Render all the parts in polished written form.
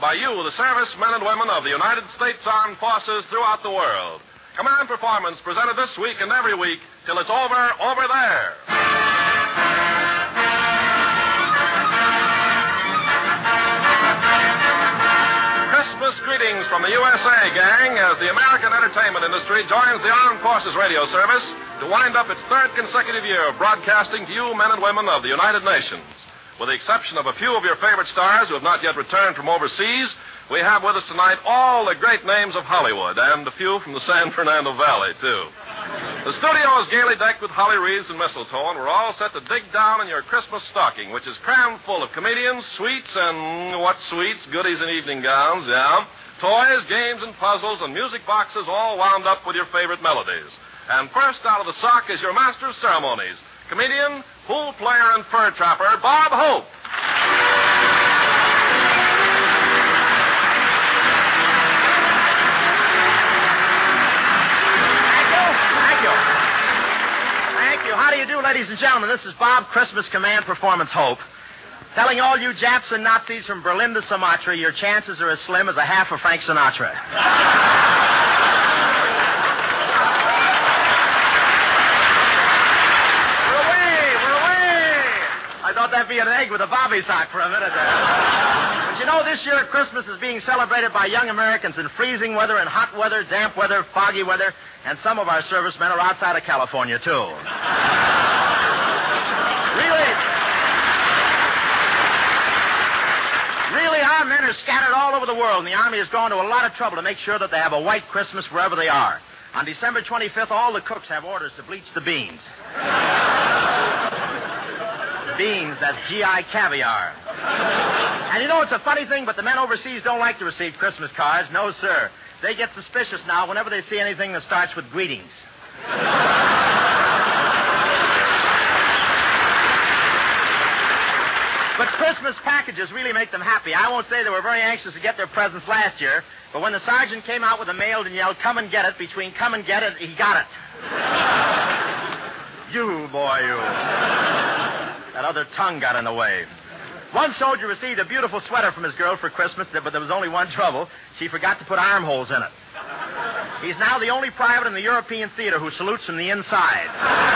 by you, the servicemen and women of the United States Armed Forces throughout the world. Command Performance presented this week and every week till it's over there. Christmas greetings from the USA, gang, as the American entertainment industry joins the Armed Forces Radio Service to wind up its third consecutive year of broadcasting to you, men and women of the United Nations. With the exception of a few of your favorite stars who have not yet returned from overseas, we have with us tonight all the great names of Hollywood, and a few from the San Fernando Valley, too. The studio is gaily decked with holly wreaths and mistletoe, and we're all set to dig down in your Christmas stocking, which is crammed full of comedians, sweets, and what sweets? Goodies and evening gowns, yeah. Toys, games, and puzzles, and music boxes all wound up with your favorite melodies. And first out of the sock is your master of ceremonies, comedian, pool player, and fur trapper, Bob Hope. Thank you. How do you do, ladies and gentlemen? This is Bob, Christmas Command Performance Hope. Telling all you Japs and Nazis from Berlin to Sumatra, your chances are as slim as a half of Frank Sinatra. I thought that'd be an egg with a bobby sock for a minute there. But you know, this year Christmas is being celebrated by young Americans in freezing weather and hot weather, damp weather, foggy weather, and some of our servicemen are outside of California, too. Really, our men are scattered all over the world, and the Army has gone to a lot of trouble to make sure that they have a white Christmas wherever they are. On December 25th, all the cooks have orders to bleach the beans. Beans, that's GI caviar. And you know, it's a funny thing, but the men overseas don't like to receive Christmas cards. No, sir. They get suspicious now whenever they see anything that starts with greetings. But Christmas packages really make them happy. I won't say they were very anxious to get their presents last year, but when the sergeant came out with the mail and yelled, "Come and get it," between come and get it, he got it. You, boy, you. That other tongue got in the way. One soldier received a beautiful sweater from his girl for Christmas, but there was only one trouble. She forgot to put armholes in it. He's now the only private in the European theater who salutes from the inside.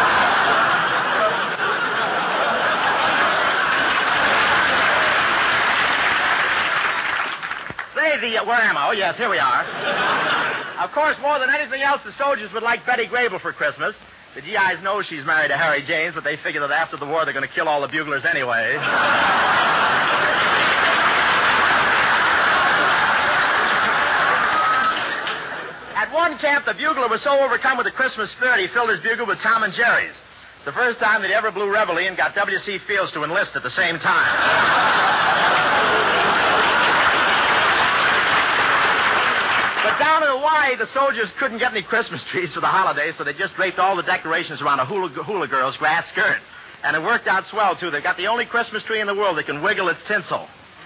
Where am I? Oh, yes, here we are. Of course, more than anything else, the soldiers would like Betty Grable for Christmas. The GIs know she's married to Harry James, but they figure that after the war they're going to kill all the buglers anyway. At one camp, the bugler was so overcome with the Christmas spirit, he filled his bugle with Tom and Jerry's. The first time that he ever blew reveille and got W.C. Fields to enlist at the same time. But down in Hawaii, the soldiers couldn't get any Christmas trees for the holidays, so they just draped all the decorations around a hula girl's grass skirt. And it worked out swell, too. They've got the only Christmas tree in the world that can wiggle its tinsel.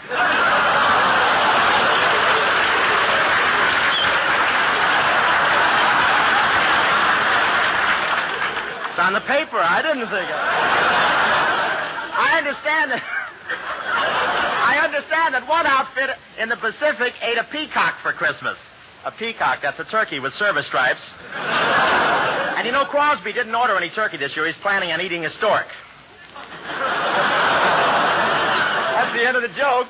It's on the paper. I didn't think of it. I understand that one outfit in the Pacific ate a peacock for Christmas. A peacock, that's a turkey with service stripes. And you know, Crosby didn't order any turkey this year. He's planning on eating a stork. That's the end of the joke.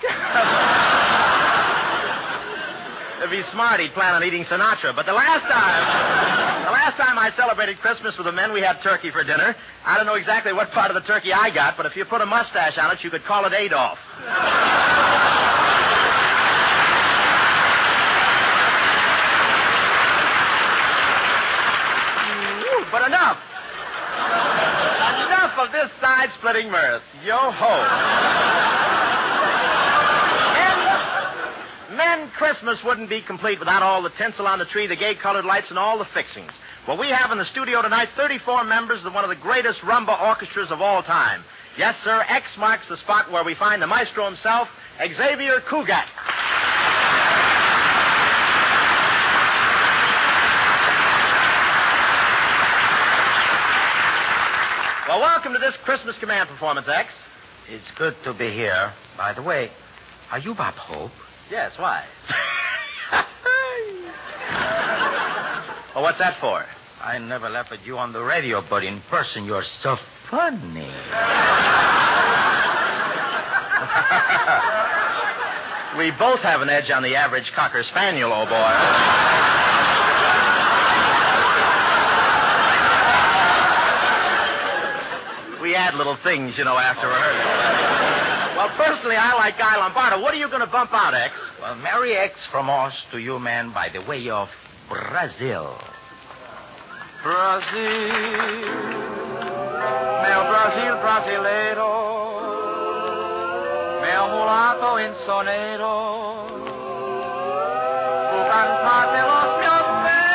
If he's smart, he'd plan on eating Sinatra. But the last time I celebrated Christmas with the men, we had turkey for dinner. I don't know exactly what part of the turkey I got, but if you put a mustache on it, you could call it Adolf. But enough of this side-splitting mirth. Yo-ho. Men, Christmas wouldn't be complete without all the tinsel on the tree, the gay-colored lights, and all the fixings. Well, we have in the studio tonight 34 members of one of the greatest rumba orchestras of all time. Yes, sir, X marks the spot where we find the maestro himself, Xavier Cugat. Well, welcome to this Christmas Command Performance, X. It's good to be here. By the way, are you Bob Hope? Yes, why? Well, what's that for? I never laugh at you on the radio, but in person, you're so funny. We both have an edge on the average Cocker Spaniel, old boy. We add little things, after rehearsal. Well, personally, I like Guy Lombardo. What are you going to bump out, X? Well, Merry X from us to you, man, by the way of Brazil. Brasil, meu Brasil brasileiro, meu mulato insoneiro, tu cantate los meus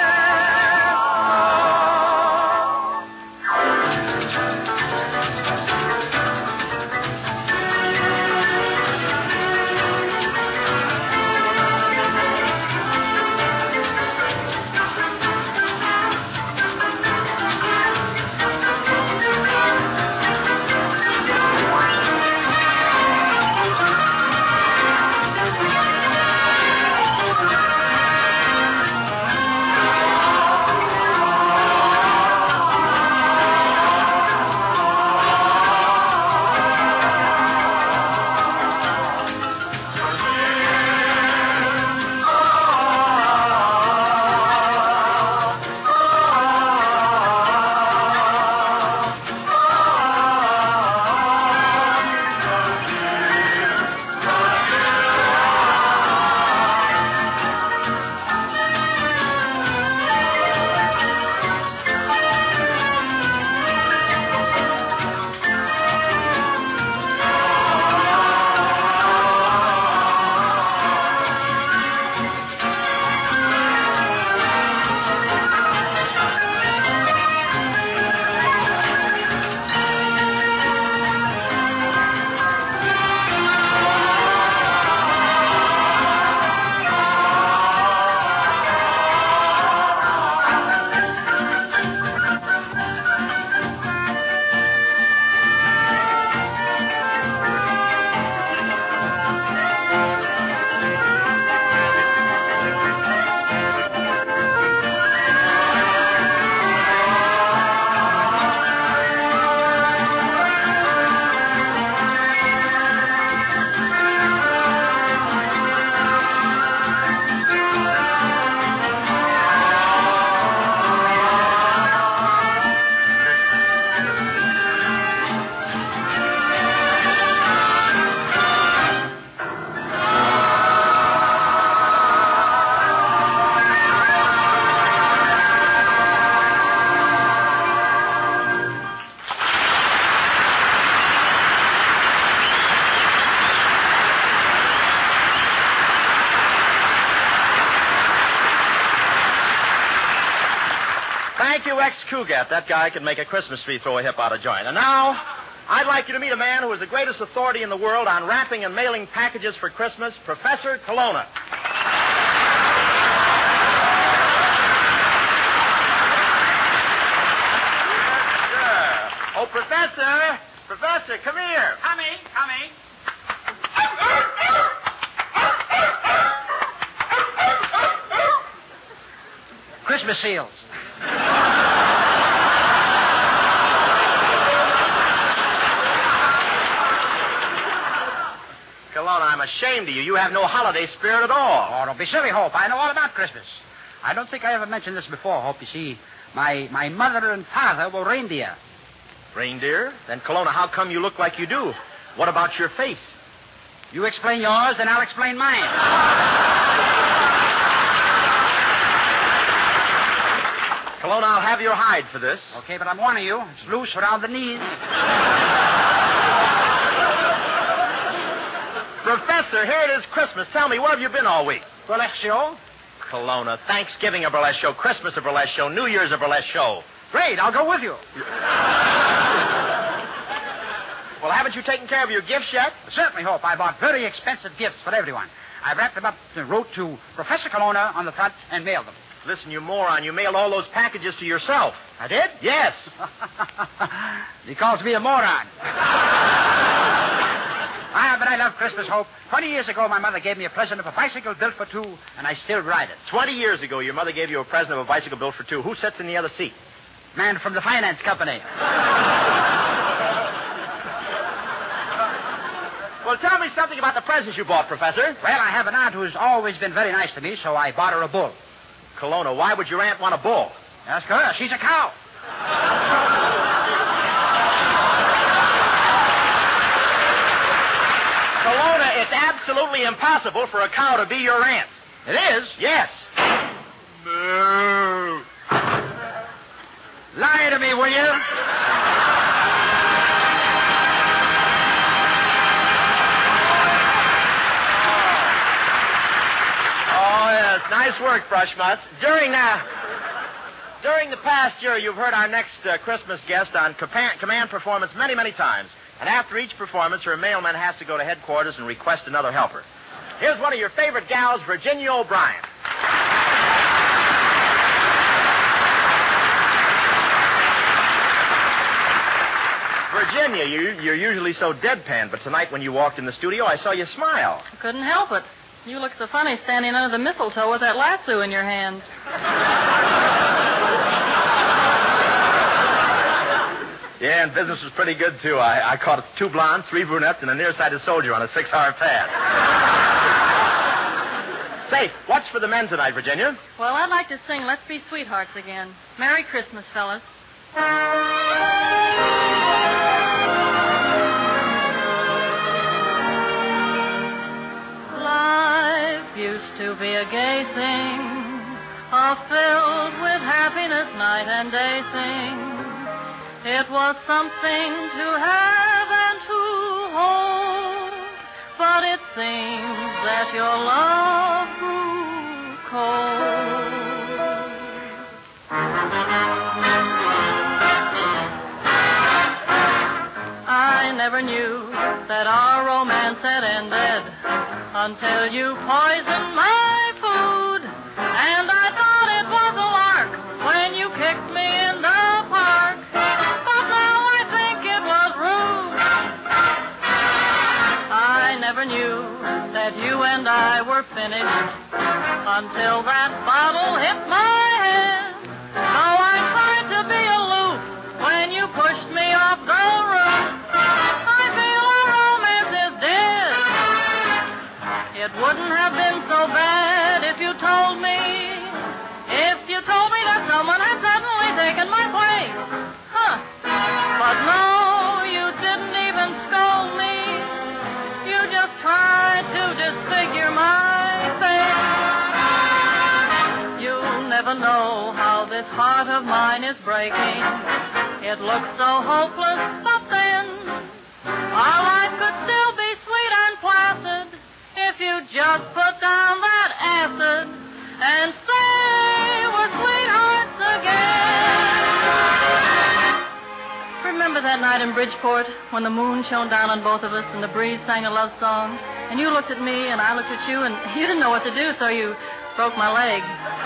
Thank you, X Cougat. That guy can make a Christmas tree throw a hip out of joint. And now, I'd like you to meet a man who is the greatest authority in the world on wrapping and mailing packages for Christmas, Professor Colonna. Yes, sir. Oh, Professor! Professor, come here. Coming. Christmas seals. Colonna, I'm ashamed of you. You have no holiday spirit at all. Oh, don't be silly, Hope. I know all about Christmas. I don't think I ever mentioned this before, Hope. You see, my mother and father were reindeer. Reindeer? Then, Colonna, how come you look like you do? What about your face? You explain yours, then I'll explain mine. Colonna, I'll have your hide for this. Okay, but I'm warning you. It's loose around the knees. Professor, here it is Christmas. Tell me, where have you been all week? Burlesque show? Colonna, Thanksgiving a burlesque show, Christmas a burlesque show, New Year's a burlesque show. Great, I'll go with you. Well, haven't you taken care of your gifts yet? Certainly, Hope. I bought very expensive gifts for everyone. I wrapped them up and wrote to Professor Colonna on the front and mailed them. Listen, you moron, you mailed all those packages to yourself. I did? Yes. He calls me a moron. But I love Christmas, Hope. 20 years ago, my mother gave me a present of a bicycle built for two, and I still ride it. 20 years ago, your mother gave you a present of a bicycle built for two. Who sits in the other seat? Man from the finance company. Well, tell me something about the presents you bought, Professor. Well, I have an aunt who's always been very nice to me, so I bought her a bull. Colonna, why would your aunt want a bull? Ask her. She's a cow. Colonna, it's absolutely impossible for a cow to be your aunt. It is? Yes. Moo. Lie to me, will you? Oh, yes. Nice work, Brushmutz. During the past year, you've heard our next Christmas guest on command performance many, many times. And after each performance, her mailman has to go to headquarters and request another helper. Here's one of your favorite gals, Virginia O'Brien. Virginia, you're usually so deadpan, but tonight when you walked in the studio, I saw you smile. I couldn't help it. You look so funny standing under the mistletoe with that lasso in your hand. Yeah, and business was pretty good, too. I caught 2 blondes, 3 brunettes, and a nearsighted soldier on a 6-hour pad. Say, what's for the men tonight, Virginia? Well, I'd like to sing Let's Be Sweethearts again. Merry Christmas, fellas. Life used to be a gay thing, filled with happiness night and day thing. It was something to have and to hold, but it seems that your love grew cold. I never knew that our romance had ended until you poisoned my food, and I thought it was a lark when you kicked me in the park. Never knew that you and I were finished until that bottle hit my head. So I tried to be aloof when you pushed me off the roof. I feel our romance is dead. It wouldn't have been so bad if you told me that someone had suddenly taken my place. But no, you didn't even scold me. You just tried to disfigure my face. You'll never know how this heart of mine is breaking. It looks so hopeless, but then our life could still be sweet and placid if you just put down that acid and say we're sweethearts again. Remember that night in Bridgeport when the moon shone down on both of us and the breeze sang a love song? And you looked at me and I looked at you and you didn't know what to do, so you broke my leg.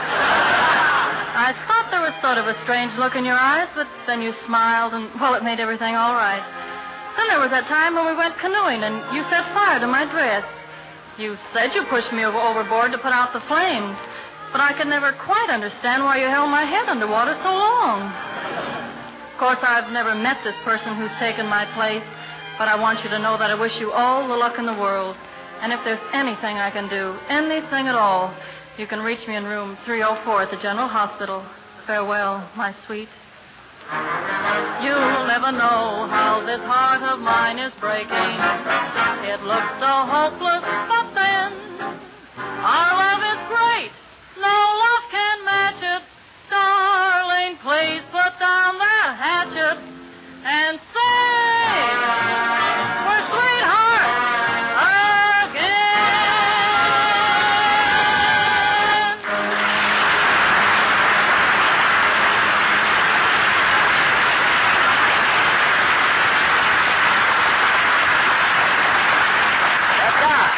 I thought there was sort of a strange look in your eyes, but then you smiled and, well, it made everything all right. Then there was that time when we went canoeing and you set fire to my dress. You said you pushed me overboard to put out the flames, but I could never quite understand why you held my head underwater so long. Of course, I've never met this person who's taken my place, but I want you to know that I wish you all the luck in the world. And if there's anything I can do, anything at all, you can reach me in room 304 at the General Hospital. Farewell, my sweet. You'll never know how this heart of mine is breaking. It looks so hopeless, but then our love is great. No love can match it. Darling, please put down that hatchet and say we're sweethearts again. That's that.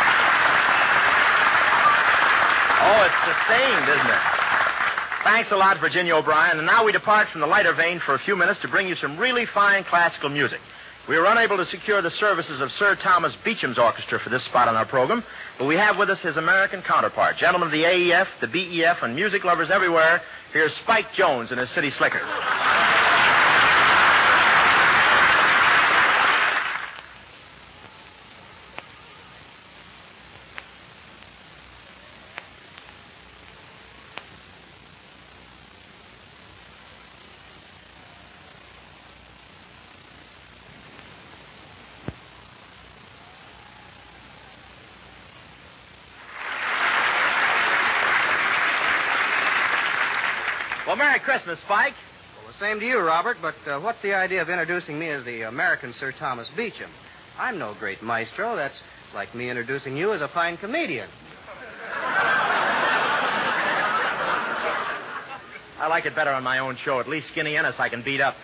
Oh, it's sustained, isn't it? Thanks a lot, Virginia O'Brien. And now we depart from the lighter vein for a few minutes to bring you some really fine classical music. We were unable to secure the services of Sir Thomas Beecham's orchestra for this spot on our program, but we have with us his American counterpart. Gentlemen of the AEF, the BEF, and music lovers everywhere, here's Spike Jones and his City Slickers. Well, Merry Christmas, Spike. Well, the same to you, Robert, but what's the idea of introducing me as the American Sir Thomas Beecham? I'm no great maestro. That's like me introducing you as a fine comedian. I like it better on my own show. At least Skinny Ennis I can beat up.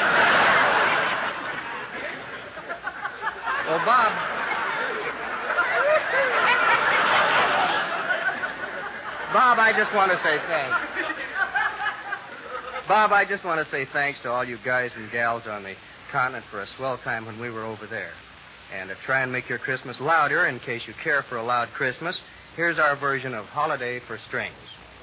Well, Bob... Bob, I just want to say thanks. Bob, I just want to say thanks to all you guys and gals on the continent for a swell time when we were over there. And to try and make your Christmas louder, in case you care for a loud Christmas, here's our version of Holiday for Strings.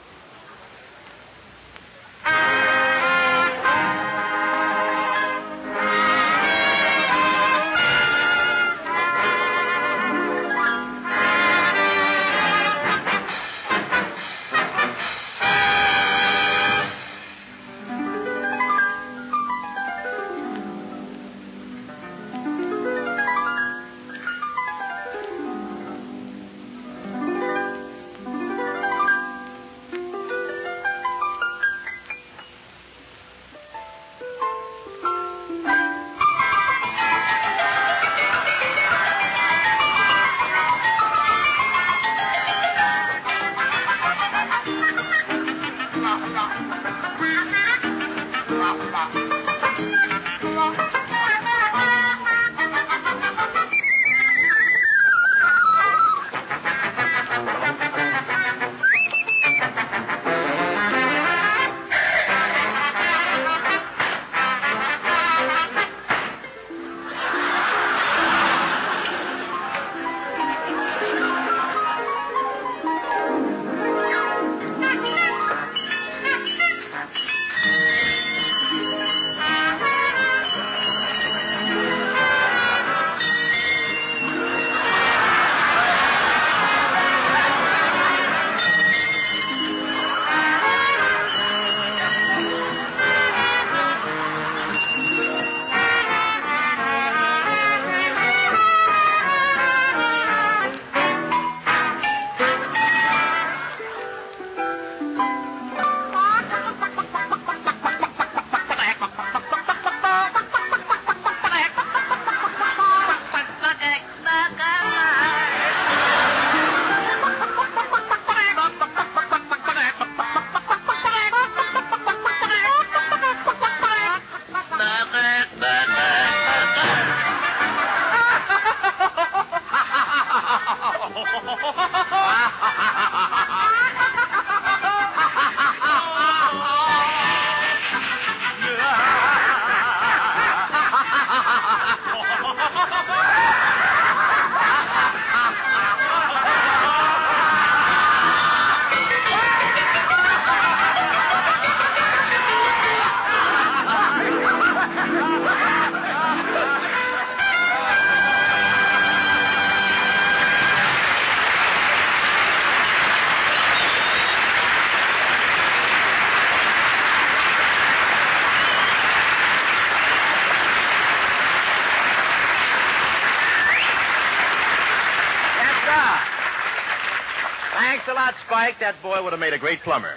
Spike, that boy would have made a great plumber.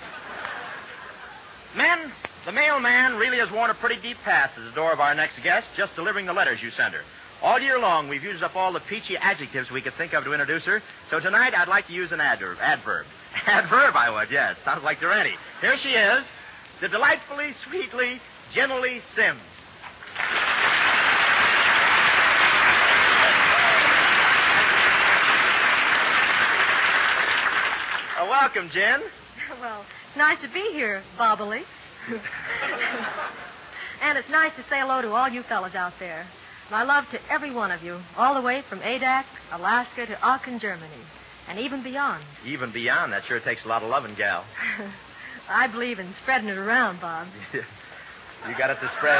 Men, the mailman really has worn a pretty deep path to the door of our next guest, just delivering the letters you send her. All year long, we've used up all the peachy adjectives we could think of to introduce her, so tonight I'd like to use an adverb. Adverb, I would, yes. Sounds like Durante. Here she is, the delightfully, sweetly, gently Sims. Welcome, Jen. Well, it's nice to be here, Bobbily. And it's nice to say hello to all you fellas out there. My love to every one of you, all the way from Adak, Alaska to Aachen, Germany, and even beyond. Even beyond? That sure takes a lot of loving, gal. I believe in spreading it around, Bob. You got it to spread.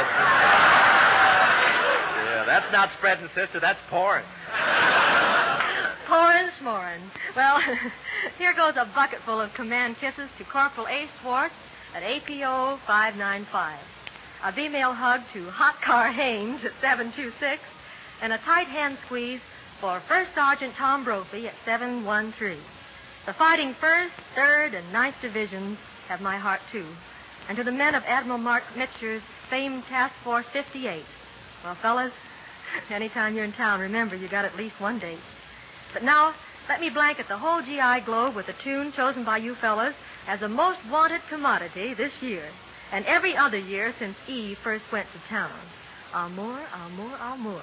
Yeah, that's not spreading, sister. That's pouring. Pouring, s'moring. Well, here goes a bucket full of command kisses to Corporal A. Swartz at APO 595. A female hug to Hot Car Haynes at 726. And a tight hand squeeze for First Sergeant Tom Brophy at 713. The fighting 1st, 3rd, and 9th Divisions have my heart, too. And to the men of Admiral Mark Mitcher's famed Task Force 58. Well, fellas, anytime you're in town, remember you got at least one date. But now, let me blanket the whole GI globe with a tune chosen by you fellas as the most wanted commodity this year, and every other year since Eve first went to town. Amour, amour, amour.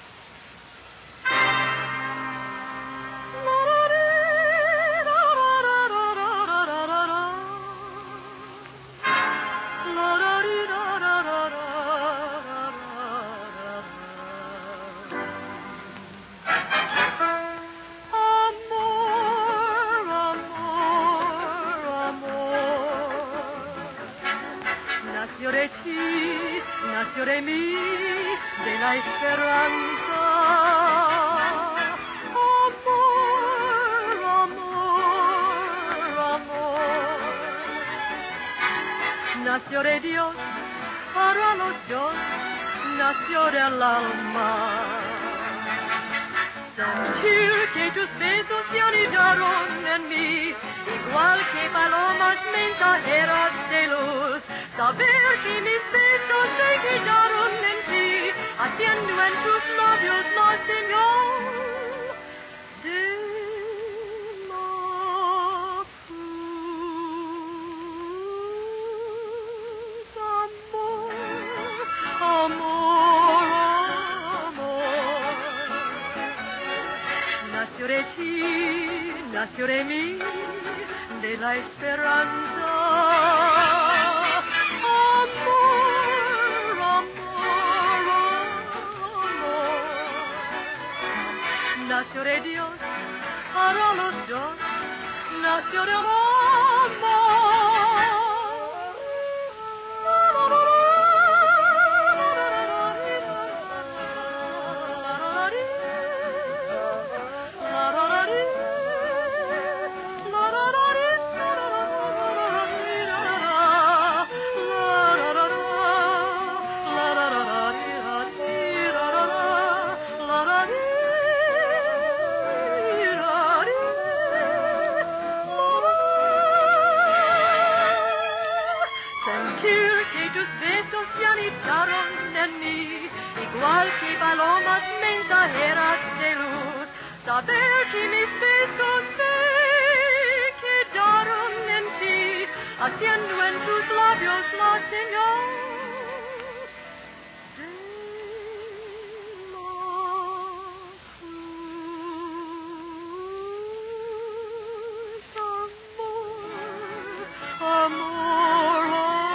Naciore mi de la esperanza. Amor, amor, amor. Nació de Dios para los dos, nació del alma. Sentir que tus besos se anidaron en mí, igual que palomas mensajeras de luz. Saber que mis besos se quedaron en ti, haciendo en tus labios la señal de la cruz. Amor, amor, amor. Nació de ti, nació de mí, de la esperanza. Nació de Dios para los dos, nació de amor. Igual que palomas mensajeras de luz, saber que mis besos se quedaron en ti, haciendo en tus labios la señal de la cruz. Amor,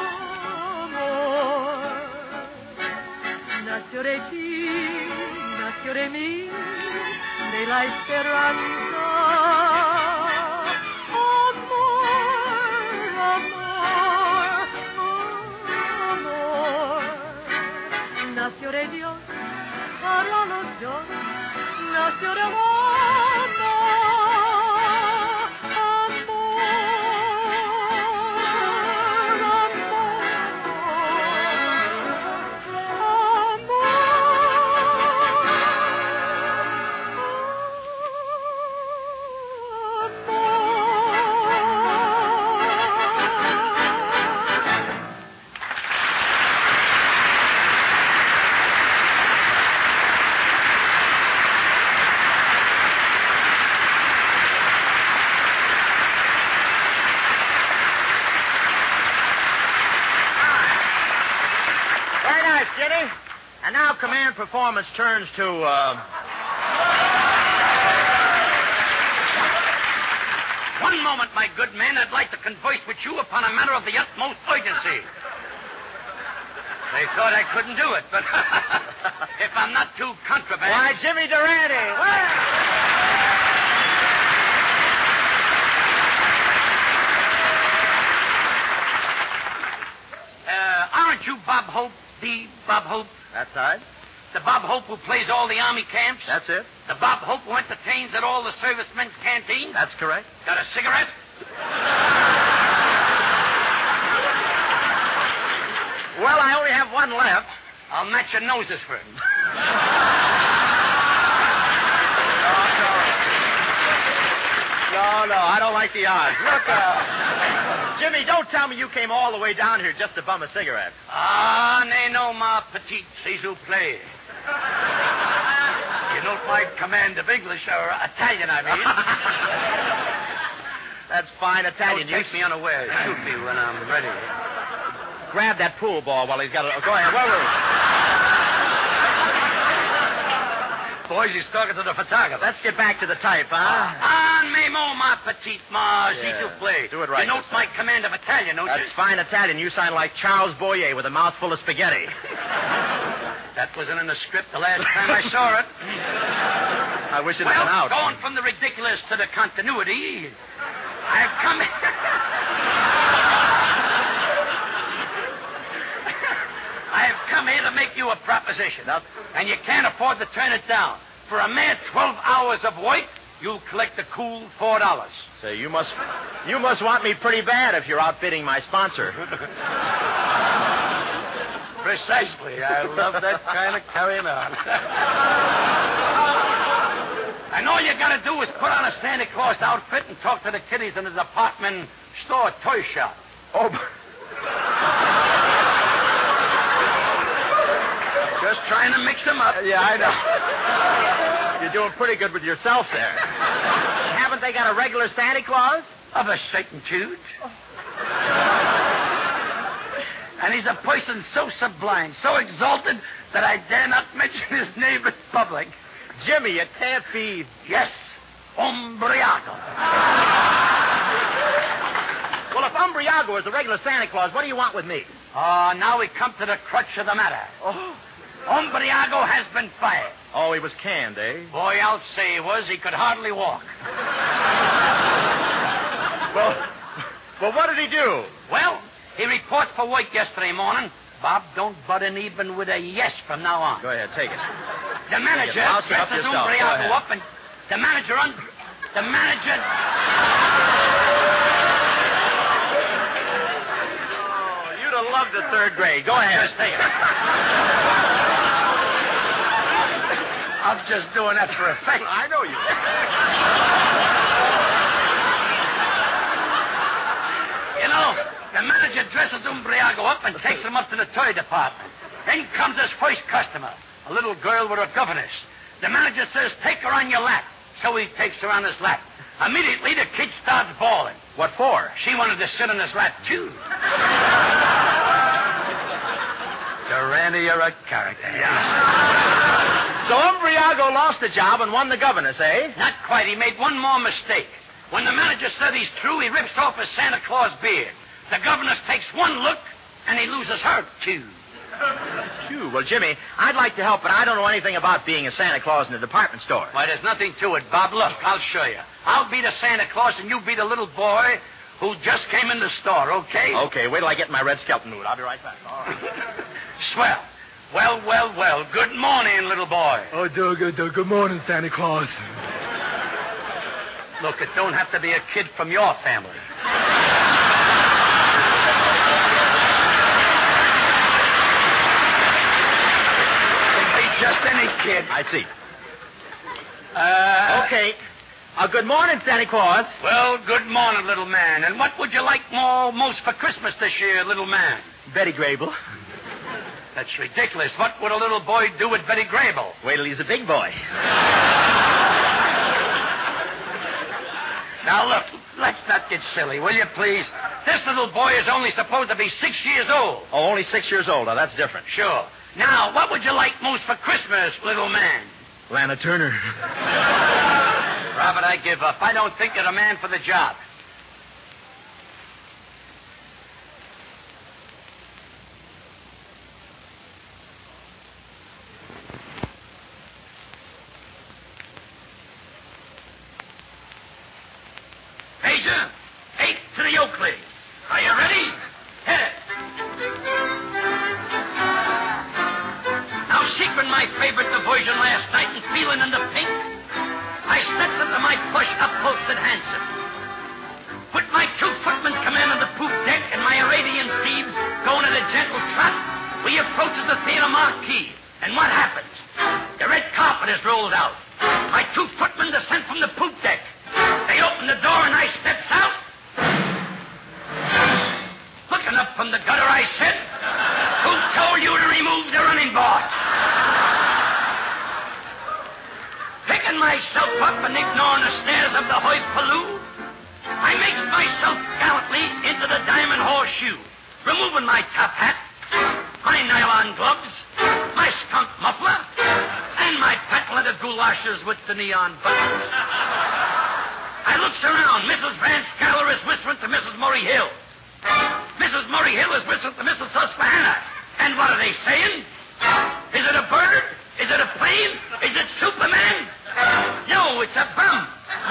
amor. Nació de ti, nació de mí, de la esperanza. Amor, amor, amor. Nació de Dios para los dos, nació de amor. And now command performance turns to, One moment, my good men. I'd like to converse with you upon a matter of the utmost urgency. They thought I couldn't do it, but if I'm not too contraband... Why, Jimmy Durante! Aren't you Bob Hope, the Bob Hope? That's right. The Bob Hope who plays all the Army camps? That's it. The Bob Hope who entertains at all the servicemen's canteens? That's correct. Got a cigarette? Well, I only have one left. I'll match your noses for it. No, I don't like the odds. Look, Jimmy, don't tell me you came all the way down here just to bum a cigarette. Ah, ne no, ma petite, s'il vous plaît. You don't like command of English or Italian, I mean. That's fine Italian. Don't take me unaware. Shoot me when I'm ready. Grab that pool ball while he's got it. Go ahead. Wait. Boys, he's talking to the photographer. Let's get back to the type, huh? Ah, me mo, ma petite, ma, s'il vous plaît. Do it right. You note my command of Italian, don't you? That's fine Italian. You sound like Charles Boyer with a mouthful of spaghetti. That wasn't in the script the last time I saw it. I wish it had been out. Going from the ridiculous to the continuity, I've come... I've come here to make you a proposition. And you can't afford to turn it down. For a mere 12 hours of work, you'll collect a cool $4. Say, you must want me pretty bad if you're outbidding my sponsor. Precisely. I love that kind of carrying on. And all you got to do is put on a Santa Claus outfit and talk to the kiddies in the department store toy shop. Oh, Just trying to mix them up. Yeah, I know. You're doing pretty good with yourself there. Haven't they got a regular Santa Claus? Of a certain tude. Oh. And he's a person so sublime, so exalted, that I dare not mention his name in public. Jimmy, it can't be... Yes, Umbriago. Well, if Umbriago is the regular Santa Claus, what do you want with me? Now we come to the crutch of the matter. Oh. Umbriago has been fired. Oh, he was canned, eh? Boy, I'll say he was. He could hardly walk. Well, what did he do? Well, he reports for work yesterday morning. Bob, don't butt in even with a yes from now on. Go ahead, take it. The manager dresses Umbriago up, and the manager... Oh, you'd have loved the third grade. Go ahead. Just take it. I'm just doing that for effect. I know you. You know, the manager dresses Umbriago up and takes him up to the toy department. Then comes his first customer, a little girl with her governess. The manager says, take her on your lap. So he takes her on his lap. Immediately, the kid starts bawling. What for? She wanted to sit on his lap, too. Durante, you're a character. So Umbriago lost the job and won the governess, eh? Not quite. He made one more mistake. When the manager said he's through, he rips off his Santa Claus beard. The governess takes one look, and he loses her, too. Phew. Well, Jimmy, I'd like to help, but I don't know anything about being a Santa Claus in a department store. Why, there's nothing to it, Bob. Look, I'll show you. I'll be the Santa Claus, and you be the little boy who just came in the store, okay? Okay, wait till I get in my red skeleton mood. I'll be right back. All right. Swell. Well. Good morning, little boy. Oh, good morning, Santa Claus. Look, it don't have to be a kid from your family. Just any kid. I see. Okay. Good morning, Santa Claus. Well, good morning, little man. And what would you like most for Christmas this year, little man? Betty Grable. That's ridiculous. What would a little boy do with Betty Grable? Wait till he's a big boy. Now, look, let's not get silly, will you, please? This little boy is only supposed to be 6 years old. Oh, only 6 years old. Now, that's different. Sure. Now, what would you like most for Christmas, little man? Lana Turner. Robert, I give up. I don't think you're the man for the job. 8 to the Oakley. Are you ready? Hit it. Now, sequin my favorite diversion last night and feeling in the pink, I steps into my plush upholstered Hanson. With my 2 footmen commanding the poop deck and my Arabian steeds going at a gentle trot, we approaches the theater marquee. And what happens? The red carpet is rolled out. My 2 footmen descend from the poop deck. They open the door and I steps out. Looking up from the gutter, I said, "Who told you to remove the running board?" Picking myself up and ignoring the stares of the hoi pollou, I makes myself gallantly into the Diamond Horseshoe, removing my top hat, my nylon gloves, my skunk muffler, and my patent leather goulashes with the neon buttons. I looks around. Mrs. Van Scaler is whispering to Mrs. Murray Hill. Mrs. Murray Hill is whispering to Mrs. Susquehanna. And what are they saying? Is it a bird? Is it a plane? Is it Superman? No, it's a bum.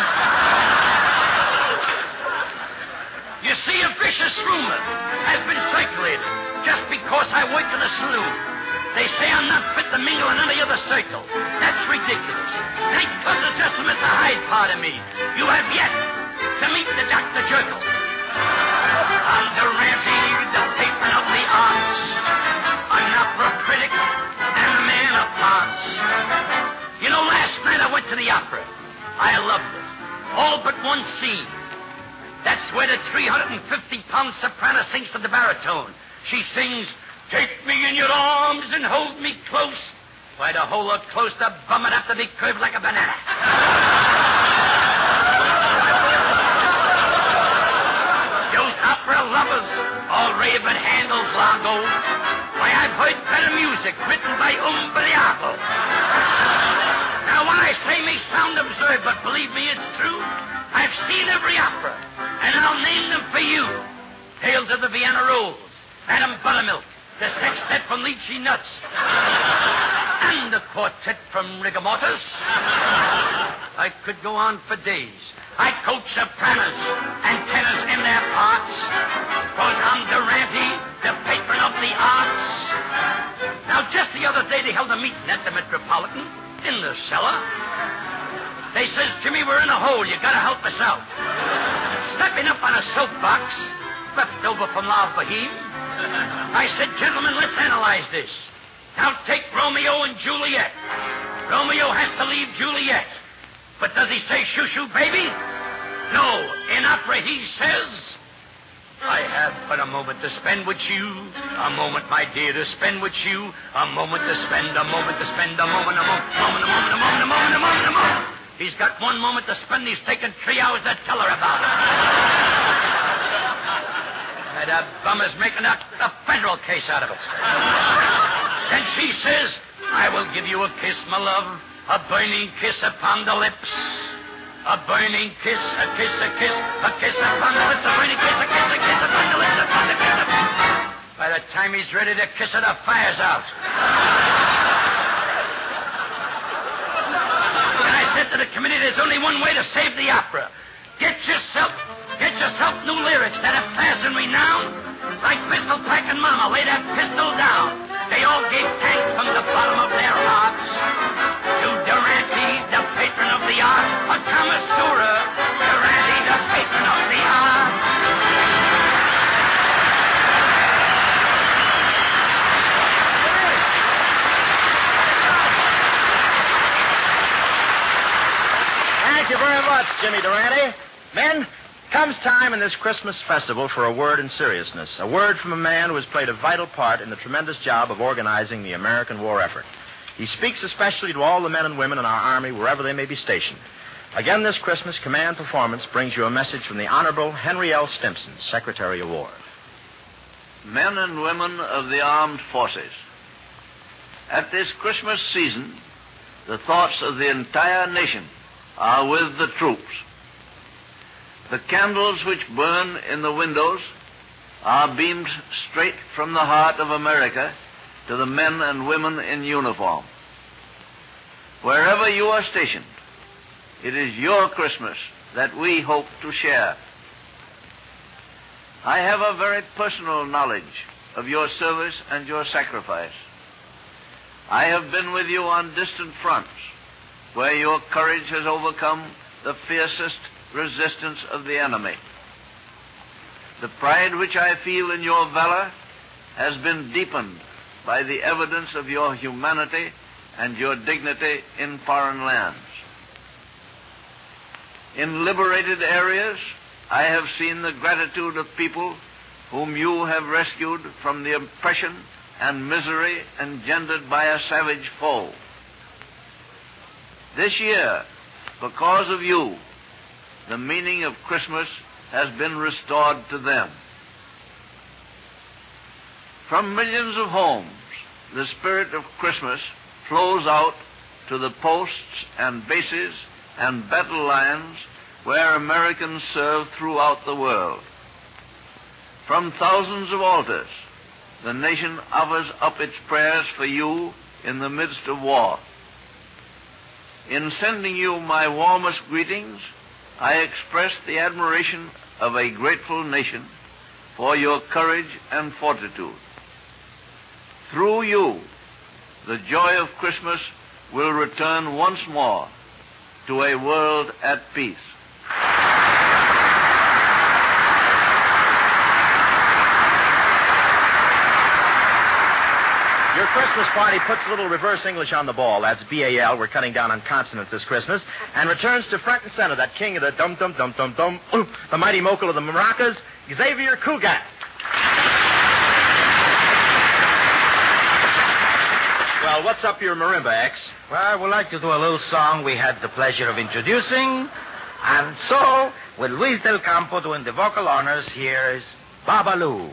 You see, a vicious rumor has been circulated just because I work in a saloon. They say I'm not fit to mingle in any other circle. That's ridiculous. Thank goodness just the Mr. Hyde part of me. You have yet to meet the Dr. Jekyll. I'm Durante, the patron of the arts, an opera critic, and a man of parts. You know, last night I went to the opera. I loved it. All but one scene. That's where the 350-pound soprano sings to the baritone. She sings, "Take me in your arms and hold me close." Why, to hold her close, the bum would have to be curved like a banana. Those opera lovers all rave at Handel's Largo. Why, I've heard better music written by Umbriaco. Now, when I say may sound absurd, but believe me, it's true, I've seen every opera, and I'll name them for you. Tales of the Vienna Rolls, Madame Buttermilk, the sextet from Lychee Nuts, and the quartet from Rigor Mortis. I could go on for days. I coach sopranos and tenors in their parts, 'cause I'm Durante, the patron of the arts. Now, just the other day, they held a meeting at the Metropolitan, in the cellar. They says, "Jimmy, we're in a hole. You gotta help us out." Stepping up on a soapbox, left over from La Boheme, I said, "Gentlemen, let's analyze this. Now take Romeo and Juliet. Romeo has to leave Juliet. But does he say shoo-shoo, baby? No. In opera he says, 'I have but a moment to spend with you. A moment, my dear, to spend with you. A moment to spend, a moment to spend, a moment, a moment, a moment, a moment, a moment, a moment, a moment, a moment.' He's got 1 moment to spend. He's taken 3 hours to tell her about it. That bum is making a federal case out of it. Then she says, 'I will give you a kiss, my love, a burning kiss upon the lips. A burning kiss, a kiss, a kiss, a kiss upon the lips, a burning kiss, a kiss, a kiss upon the lips, upon the kiss. By the time he's ready to kiss her, the fire's out. And I said to the committee, there's only one way to save the opera. Get yourself new lyrics that have class and renown. Like Pistol Packin' Mama, lay that pistol down. They all gave thanks from the bottom of their hearts to Durante, the patron of the art, a connoisseur. Durante, the patron of the art. Thank you very much, Jimmy Durante. Men, comes time in this Christmas festival for a word in seriousness. A word from a man who has played a vital part in the tremendous job of organizing the American war effort. He speaks especially to all the men and women in our Army, wherever they may be stationed. Again this Christmas, Command Performance brings you a message from the Honorable Henry L. Stimson, Secretary of War. Men and women of the armed forces, at this Christmas season, the thoughts of the entire nation are with the troops. The candles which burn in the windows are beamed straight from the heart of America to the men and women in uniform. Wherever you are stationed, it is your Christmas that we hope to share. I have a very personal knowledge of your service and your sacrifice. I have been with you on distant fronts, where your courage has overcome the fiercest resistance of the enemy. The pride which I feel in your valor has been deepened by the evidence of your humanity and your dignity in foreign lands. In liberated areas, I have seen the gratitude of people whom you have rescued from the oppression and misery engendered by a savage foe. This year, because of you, the meaning of Christmas has been restored to them. From millions of homes, the spirit of Christmas flows out to the posts and bases and battle lines where Americans serve throughout the world. From thousands of altars, the nation offers up its prayers for you in the midst of war. In sending you my warmest greetings, I express the admiration of a grateful nation for your courage and fortitude. Through you, the joy of Christmas will return once more to a world at peace. Your Christmas party puts a little reverse English on the ball. That's B-A-L. We're cutting down on consonants this Christmas. And returns to front and center, that king of the dum-dum-dum-dum-dum, the mighty mogul of the maracas, Xavier Cugat. Well, what's up your marimba, X? Well, I would like to do a little song we had the pleasure of introducing. And so, with Luis Del Campo doing the vocal honors, here's Babalu.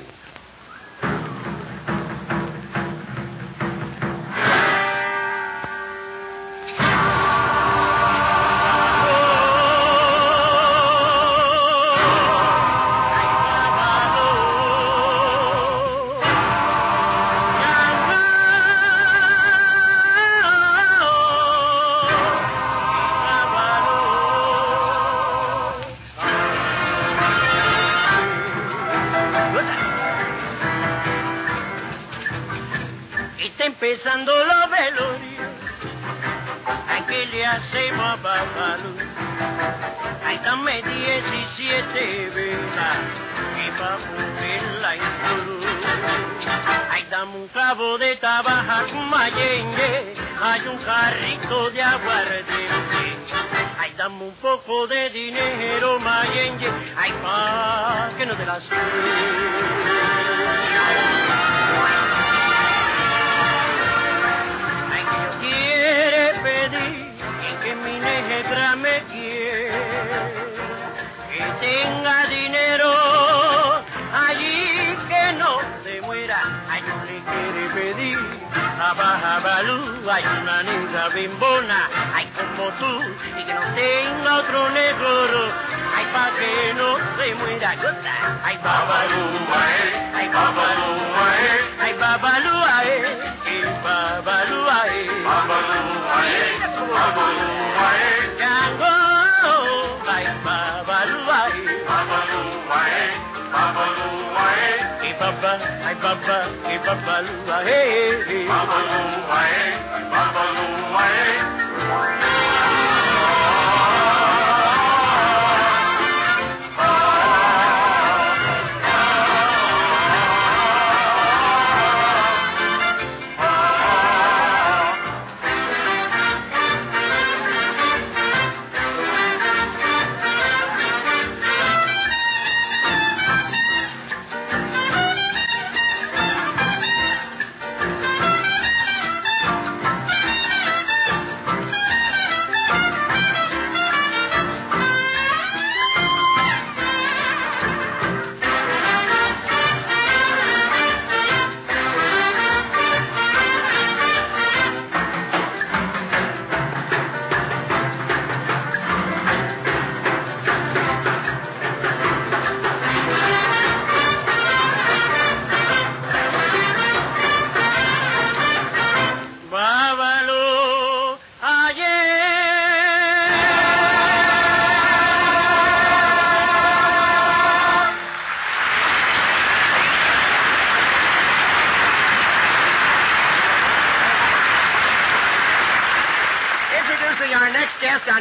Empezando los velorios, ¿a qué le hacemos a Babalu? Ay, dame 17 velas y vamos en la cruz. Ay, dame un clavo de tabaco mayengue, hay un jarrito de aguardiente. Ay, dame un poco de dinero mayengue, ay, pa' que no te las me quiere, que tenga dinero, allí que no se muera, ay, no le quiere pedir a Babalu, hay una negra bimbona, ay, como tú, y que no tenga otro negro, ay, pa' que no se muera, ay, Babalu, ay, Babalu, ay, Babalu, ay, Babalu, ay, Babalu, ay, Babalu, ay. Ay, Baba, hey, Babalua, hey, Babalua, hey, Babalua, hey.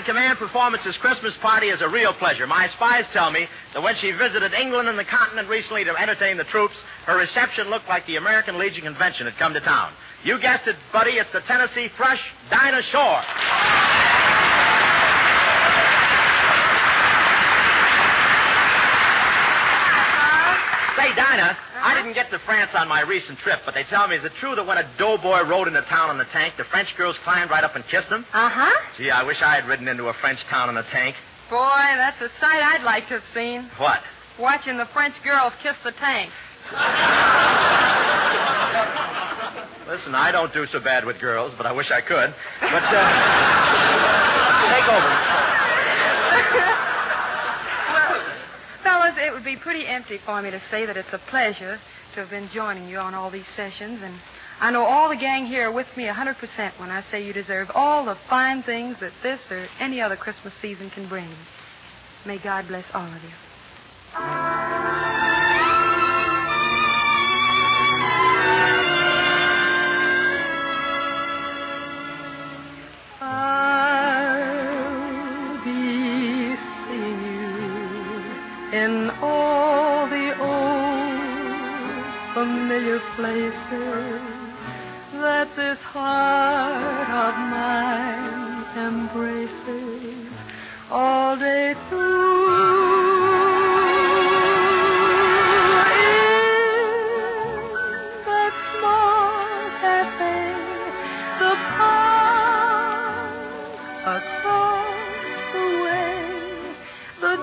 Lieutenant Command Performance's Christmas party is a real pleasure. My spies tell me that when she visited England and the continent recently to entertain the troops, her reception looked like the American Legion Convention had come to town. You guessed it, buddy, it's the Tennessee Fresh Dinah Shore. Say, Dinah, I didn't get to France on my recent trip, but they tell me, is it true that when a doughboy rode into town on the tank, the French girls climbed right up and kissed him? Uh-huh. Gee, I wish I had ridden into a French town on a tank. Boy, that's a sight I'd like to have seen. What? Watching the French girls kiss the tank. Listen, I don't do so bad with girls, but I wish I could. But, take over. Fellas, it would be pretty empty for me to say that it's a pleasure to have been joining you on all these sessions, and I know all the gang here are with me 100% when I say you deserve all the fine things that this or any other Christmas season can bring. May God bless all of you. In all the old familiar places that this heart of mine embraces all day through. In that small cafe, the park across the way, the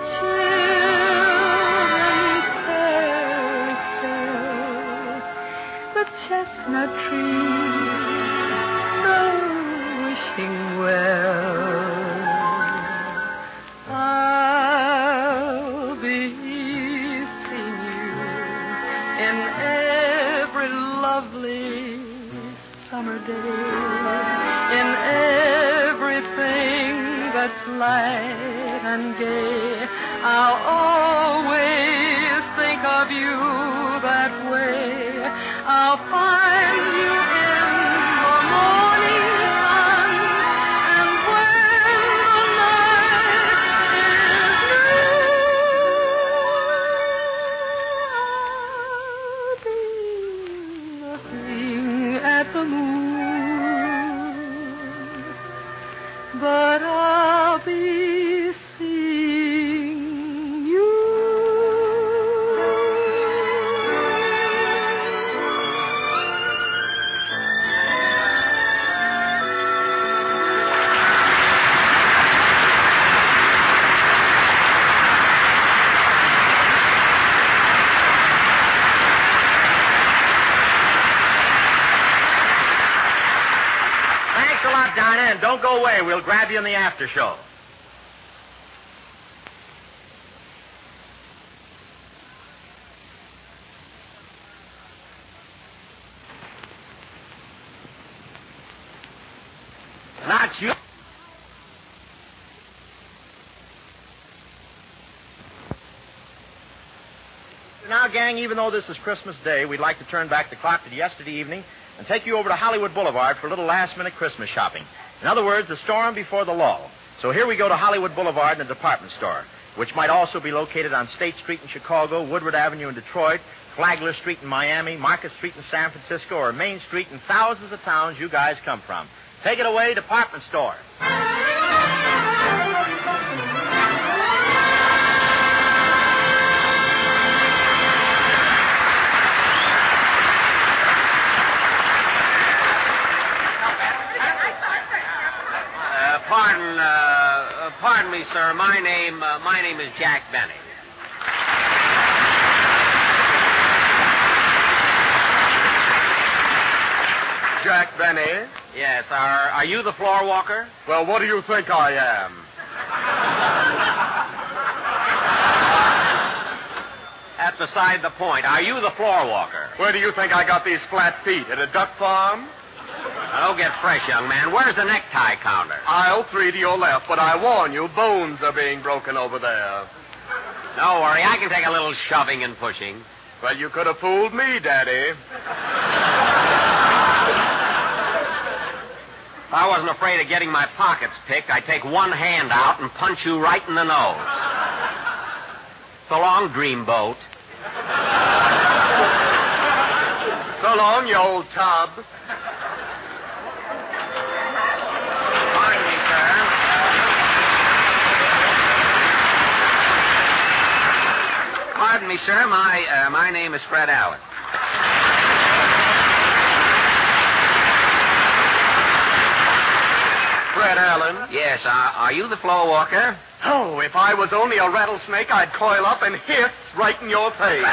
chestnut trees, the wishing well. I'll be seeing you in every lovely summer day, in everything that's light and gay. I'll always think of you that way. I'll find you in the morning sun, and when the night is new, I'll be looking at the moon, but I'll be seeing you. Dinah, and don't go away. We'll grab you in the after show. Not you. Now, gang, even though this is Christmas Day, we'd like to turn back the clock to yesterday evening and take you over to Hollywood Boulevard for a little last-minute Christmas shopping. In other words, the storm before the lull. So here we go to Hollywood Boulevard in a department store, which might also be located on State Street in Chicago, Woodward Avenue in Detroit, Flagler Street in Miami, Market Street in San Francisco, or Main Street in thousands of towns you guys come from. Take it away, department store. Pardon me, sir. My name is Jack Benny. Jack Benny? Yes. Are you the floor walker? Well, what do you think I am? That's beside the point. Are you the floor walker? Where do you think I got these flat feet? At a duck farm? Now, don't get fresh, young man. Where's the necktie counter? Aisle 3 to your left, but I warn you, bones are being broken over there. Don't worry, I can take a little shoving and pushing. Well, you could have fooled me, Daddy. If I wasn't afraid of getting my pockets picked, I'd take one hand out and punch you right in the nose. So long, Dreamboat. So long, you old tub. Pardon me, sir. Pardon me, sir. My name is Fred Allen. Fred Allen? Yes, are you the floor walker? Oh, if I was only a rattlesnake, I'd coil up and hiss right in your face.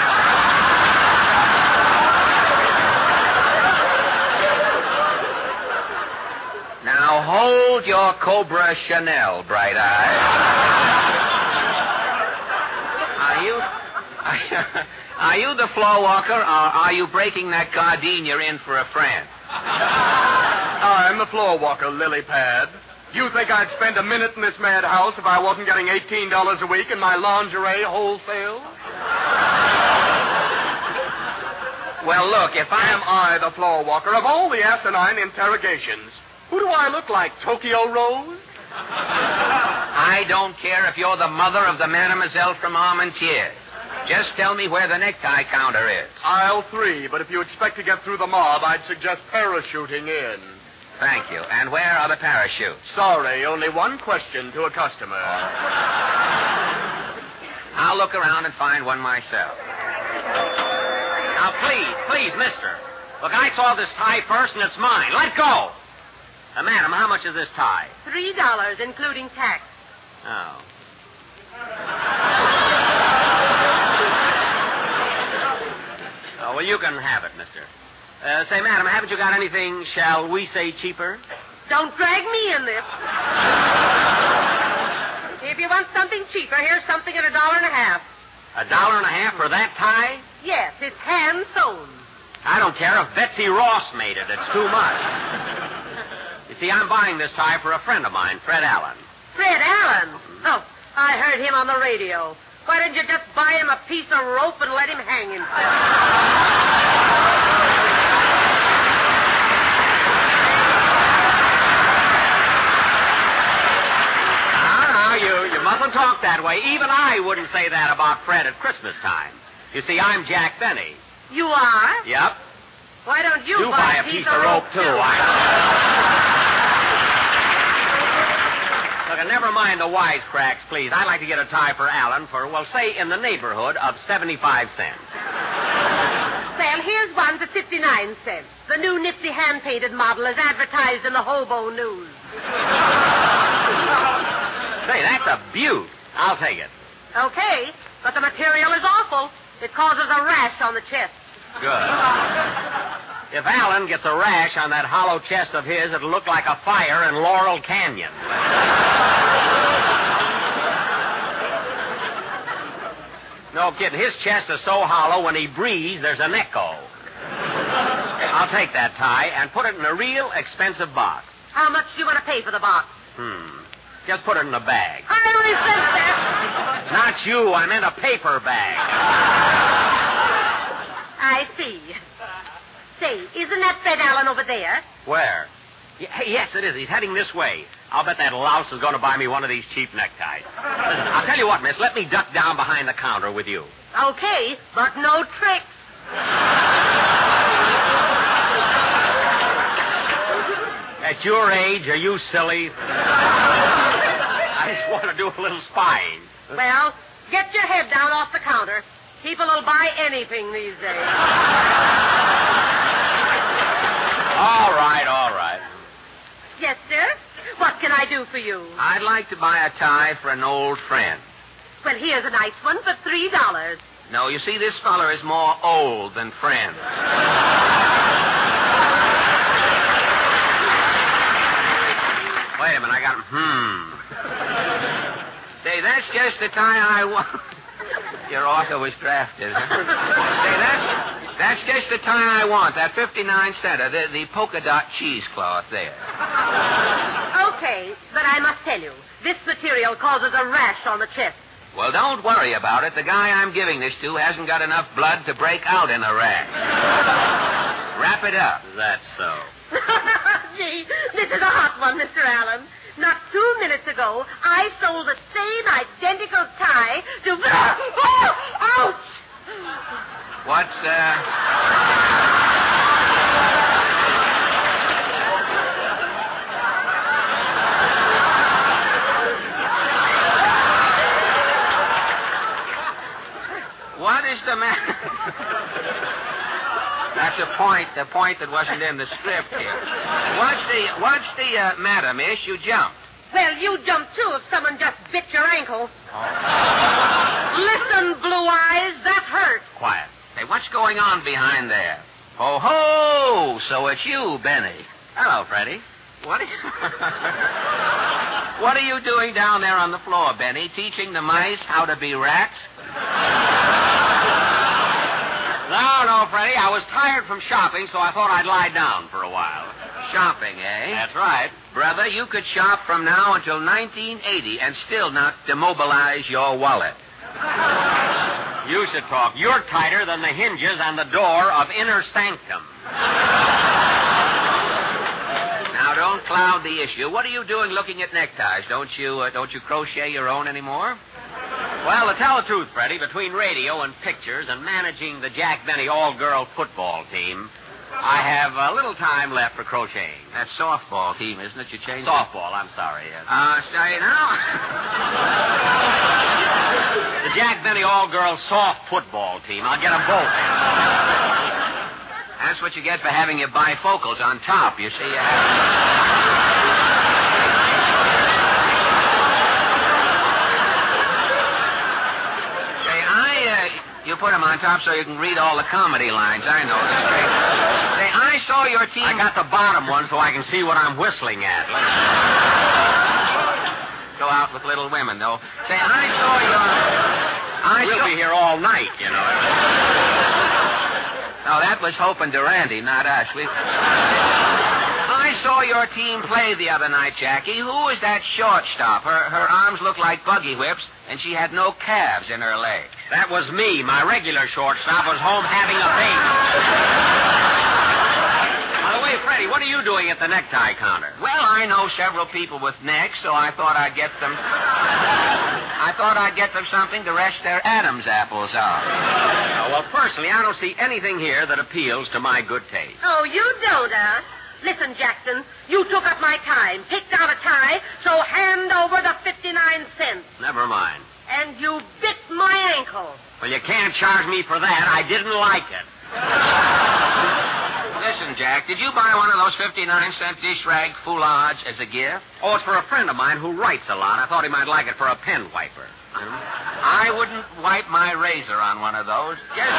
Now hold your Cobra Chanel, Bright Eye. Are you the floor walker, or are you breaking that gardenia in for a friend? I'm the floor walker, Lily Pad. You think I'd spend a minute in this madhouse if I wasn't getting $18 a week in my lingerie wholesale? Well, look, if Am I the floor walker of all the asinine interrogations? Who do I look like, Tokyo Rose? I don't care if you're the mother of the mademoiselle from Armentières. Just tell me where the necktie counter is. Aisle 3, but if you expect to get through the mob, I'd suggest parachuting in. Thank you. And where are the parachutes? Sorry, only one question to a customer. I'll look around and find one myself. Now, please, mister. Look, I saw this tie first, and it's mine. Let go. Madam, how much is this tie? $3, including tax. Oh. Oh, well, you can have it, mister. Say, madam, haven't you got anything, shall we say, cheaper? Don't drag me in this. If you want something cheaper, here's something at $1.50. $1.50 for that tie? Yes, it's hand sewn. I don't care if Betsy Ross made it. It's too much. You see, I'm buying this tie for a friend of mine, Fred Allen. Fred Allen? Oh, I heard him on the radio. Why didn't you just buy him a piece of rope and let him hang himself? You mustn't talk that way. Even I wouldn't say that about Fred at Christmas time. You see, I'm Jack Benny. You are? Yep. Why don't you buy a piece of rope, too? Look, never mind the wisecracks, please. I'd like to get a tie for Allen for, well, say, in the neighborhood of 75 cents. Well, here's one for 59 cents. The new nifty hand-painted model is advertised in the Hobo News. Say, that's a beaut. I'll take it. Okay, but the material is awful. It causes a rash on the chest. Good. If Allen gets a rash on that hollow chest of his, it'll look like a fire in Laurel Canyon. No kidding. His chest is so hollow, when he breathes, there's an echo. I'll take that tie and put it in a real expensive box. How much do you want to pay for the box? Just put it in a bag. I resent that. Not you. I meant a paper bag. I see. Say, isn't that Fred Allen over there? Where? Yes, it is. He's heading this way. I'll bet that louse is going to buy me one of these cheap neckties. Listen, I'll tell you what, miss. Let me duck down behind the counter with you. Okay, but no tricks. At your age, are you silly? I just want to do a little spying. Well, get your head down off the counter. People will buy anything these days. All right. Yes, sir? What can I do for you? I'd like to buy a tie for an old friend. Well, here's a nice one for $3. No, you see, this feller is more old than friend. Wait a minute, I got... Say, that's just the tie I want. Your auto was drafted. Say, that's just the tie I want. That 59-center, the polka dot cheesecloth there. Okay, but I must tell you, this material causes a rash on the chest. Well, don't worry about it. The guy I'm giving this to hasn't got enough blood to break out in a rash. Wrap it up. That's so. Gee, this is a hot one, Mr. Allen. Not 2 minutes ago, I sold the same identical tie to... Ouch! What's, What is the matter? That's the point that wasn't in the script here. What's the matter, miss? You jumped. Well, you jumped, too, if someone just bit your ankle. Listen, Blue Eyes, that hurt. Quiet. Hey, what's going on behind there? Ho, ho! So it's you, Benny. Hello, Freddie. What are you doing down there on the floor, Benny? Teaching the mice how to be rats? No, Freddie. I was tired from shopping, so I thought I'd lie down for a while. Shopping, eh? That's right. Brother, you could shop from now until 1980 and still not demobilize your wallet. You should talk. You're tighter than the hinges on the door of Inner Sanctum. Now, don't cloud the issue. What are you doing looking at neckties? Don't you crochet your own anymore? Well, to tell the truth, Freddie, between radio and pictures and managing the Jack Benny all-girl football team, I have a little time left for crocheting. That's softball team, isn't it? You changed Softball, I'm sorry. Yes. Say now. The Jack Benny all-girl soft football team. I'll get them both. That's what you get for having your bifocals on top. You see, you put them on top so you can read all the comedy lines. I know. Say, I saw your team... I got the bottom one so I can see what I'm whistling at. Go out with Little Women, though. Say, We'll be here all night, you know. No, that was Hope and Durante, not us. I saw your team play the other night, Jackie. Who was that shortstop? Her arms looked like buggy whips, and she had no calves in her legs. That was me. My regular shortstop was home having a baby. By the way, Freddie, what are you doing at the necktie counter? Well, I know several people with necks, so I thought I'd get them something to rest their Adam's apples on. Well, personally, I don't see anything here that appeals to my good taste. Oh, you don't, huh? Listen, Jackson, you took up my time, picked out a tie, so hand over the 59 cents. Never mind. And you bit my ankle. Well, you can't charge me for that. I didn't like it. Listen, Jack, did you buy one of those 59-cent dish rag foulage as a gift? Oh, it's for a friend of mine who writes a lot. I thought he might like it for a pen wiper. I wouldn't wipe my razor on one of those.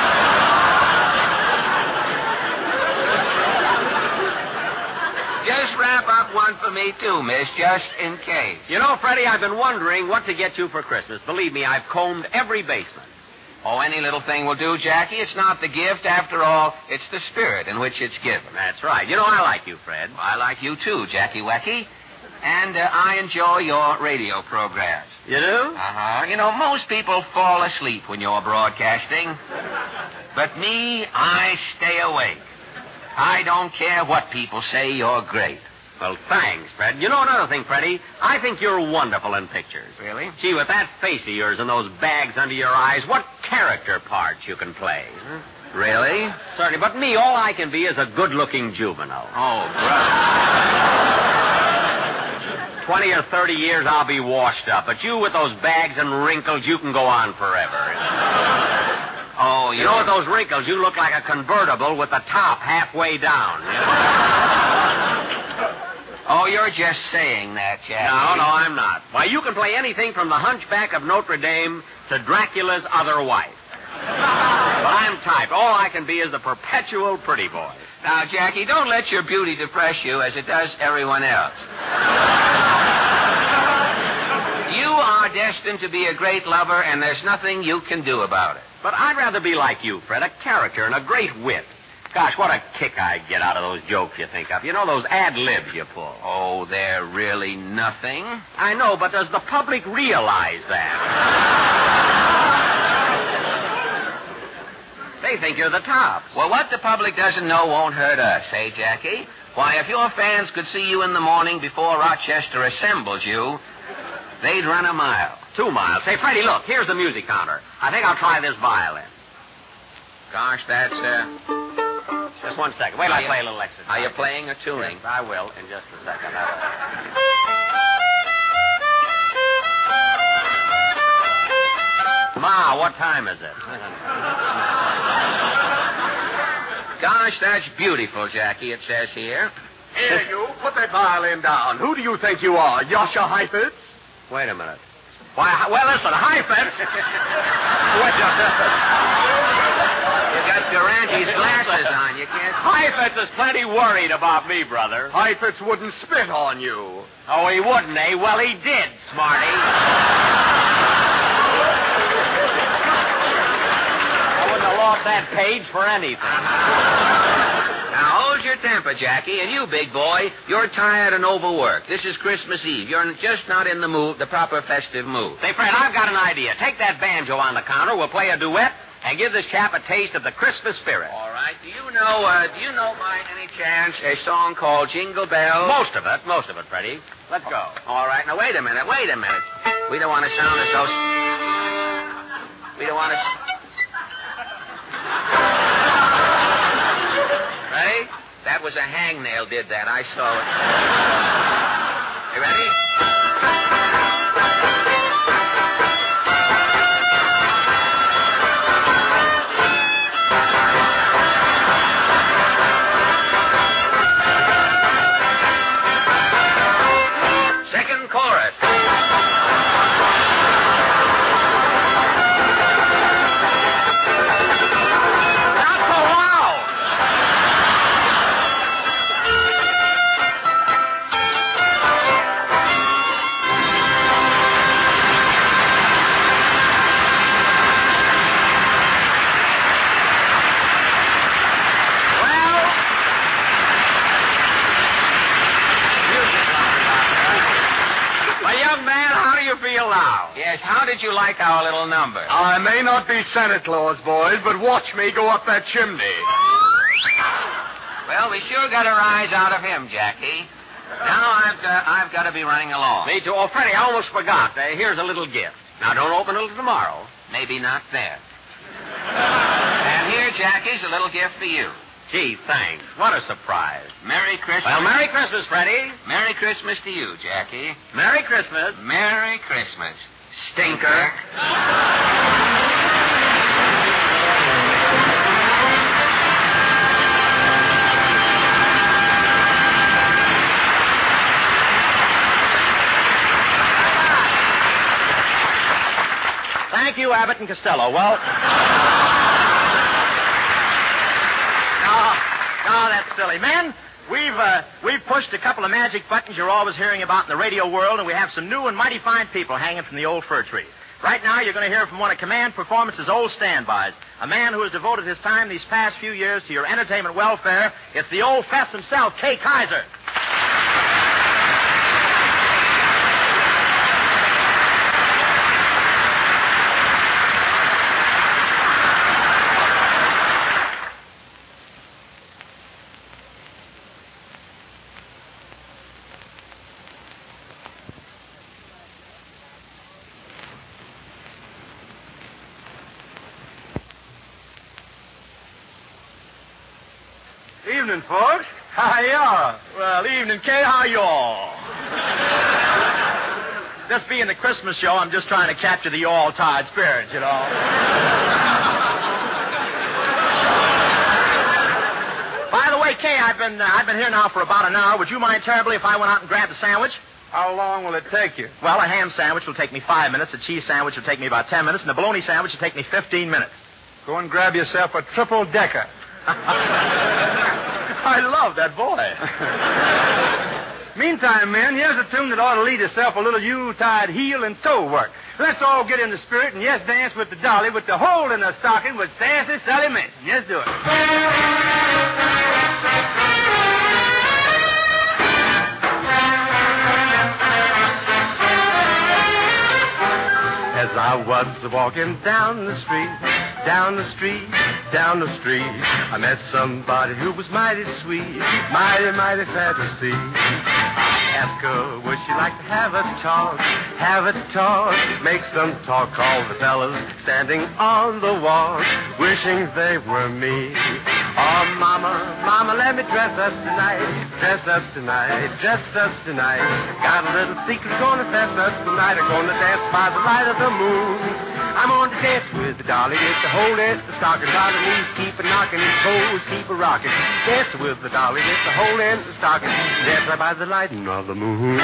Just wrap up one for me, too, miss, just in case. You know, Freddie, I've been wondering what to get you for Christmas. Believe me, I've combed every basement. Oh, any little thing will do, Jackie. It's not the gift, after all. It's the spirit in which it's given. That's right. You know, I like you, Fred. I like you, too, Jackie Wecky. And I enjoy your radio programs. You do? Uh-huh. You know, most people fall asleep when you're broadcasting. But me, I stay awake. I don't care what people say, you're great. Well, thanks, Fred. You know another thing, Freddie? I think you're wonderful in pictures. Really? Gee, with that face of yours and those bags under your eyes, what character parts you can play. Huh? Really? Certainly, but me, all I can be is a good-looking juvenile. Oh, brother. 20 or 30 years, I'll be washed up. But you with those bags and wrinkles, you can go on forever. Oh, you know, with those wrinkles, you look like a convertible with the top halfway down. Oh, you're just saying that, Jack. No, I'm not. Why, you can play anything from the Hunchback of Notre Dame to Dracula's other wife. But I'm typed. All I can be is the perpetual pretty boy. Now, Jackie, don't let your beauty depress you as it does everyone else. You are destined to be a great lover, and there's nothing you can do about it. But I'd rather be like you, Fred, a character and a great wit. Gosh, what a kick I get out of those jokes you think of. You know, those ad-libs you pull. Oh, they're really nothing. I know, but does the public realize that? They think you're the top. Well, what the public doesn't know won't hurt us, eh, Jackie? Why, if your fans could see you in the morning before Rochester assembles you, they'd run a mile. 2 miles. Say, Freddie, look, here's the music counter. I think I'll try this violin. Gosh, that's, Just 1 second. Wait till I play a little exercise. Are you playing or tuning? Yes, I will in just a second. Ma, what time is it? Gosh, that's beautiful, Jackie, it says here. Here, you. Put that violin down. Who do you think you are, Yasha Heifetz? Wait a minute. Why, well, listen, Heifetz. Wait a minute. You got Durante's glasses on. You can't... Heifetz is plenty worried about me, brother. Heifetz wouldn't spit on you. Oh, he wouldn't, eh? Well, he did, Smarty. I wouldn't have lost that page for anything. Now, hold your temper, Jackie, and you, big boy, you're tired and overworked. This is Christmas Eve. You're just not in the mood, the proper festive mood. Say, Fred, I've got an idea. Take that banjo on the counter. We'll play a duet and give this chap a taste of the Christmas spirit. All right. Do you know by any chance a song called Jingle Bells? Most of it, Freddie. Let's go. All right. Now, wait a minute. We don't want to sound as though... We don't want to... Ready? That was a hangnail did that. I saw it. You ready? Second chorus. Yes, how did you like our little number? I may not be Santa Claus, boys, but watch me go up that chimney. Well, we sure got a rise out of him, Jackie. Now I've got to be running along. Me too. Oh, Freddie, I almost forgot. Here's a little gift. Now, don't open it till tomorrow. Maybe not there. And here, Jackie's a little gift for you. Gee, thanks. What a surprise. Merry Christmas. Well, Merry Christmas, Freddie. Merry Christmas to you, Jackie. Merry Christmas. Merry Christmas. Stinker. Thank you, Abbott and Costello. Well... No, that's silly. Men, we've pushed a couple of magic buttons you're always hearing about in the radio world, and we have some new and mighty fine people hanging from the old fir tree. Right now, you're going to hear from one of Command Performance's old standbys, a man who has devoted his time these past few years to your entertainment welfare. It's the old fess himself, Kay Kaiser. Evening, folks. How y'all? Well, evening, Kay. How y'all? This being the Christmas show, I'm just trying to capture the y'all-tired spirit, you know. By the way, Kay, I've been here now for about an hour. Would you mind terribly if I went out and grabbed a sandwich? How long will it take you? Well, a ham sandwich will take me 5 minutes, a cheese sandwich will take me about 10 minutes, and a bologna sandwich will take me 15 minutes. Go and grab yourself a triple-decker. I love that boy. Meantime, men, here's a tune that ought to lead itself a little Yuletide heel and toe work. Let's all get in the spirit and, yes, dance with the dolly with the hole in the stocking with Sassy Sally Manson. Yes, do it. As I was walking down the street, Down the street, I met somebody who was mighty sweet, mighty, mighty fair to see. I asked her, would she like to have a talk, make some talk, call the fellas standing on the wall, wishing they were me. Oh, mama, let me dress up tonight. Got a little secret gonna fess up tonight. I'm gonna dance by the light of the moon. I'm gonna dance with the dolly, get the hold it, the stocking, by the knees, keep a knocking, toes keep a rocking. Dance with the dolly, get the hold it, the stocking, dance right by the light of the moon.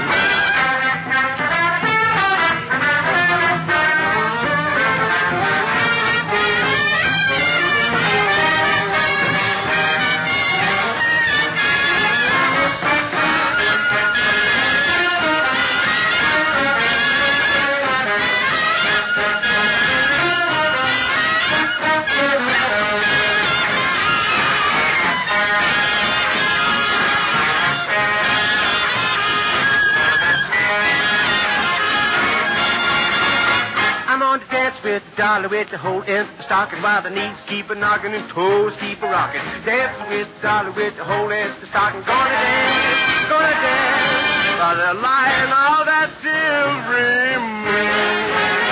With the dolly, with the whole end, the stocking while the knees keep a knocking and toes keep a rocking. Dance with the dolly, with the whole end, the stocking. Gonna dance by the light of that silvery moon.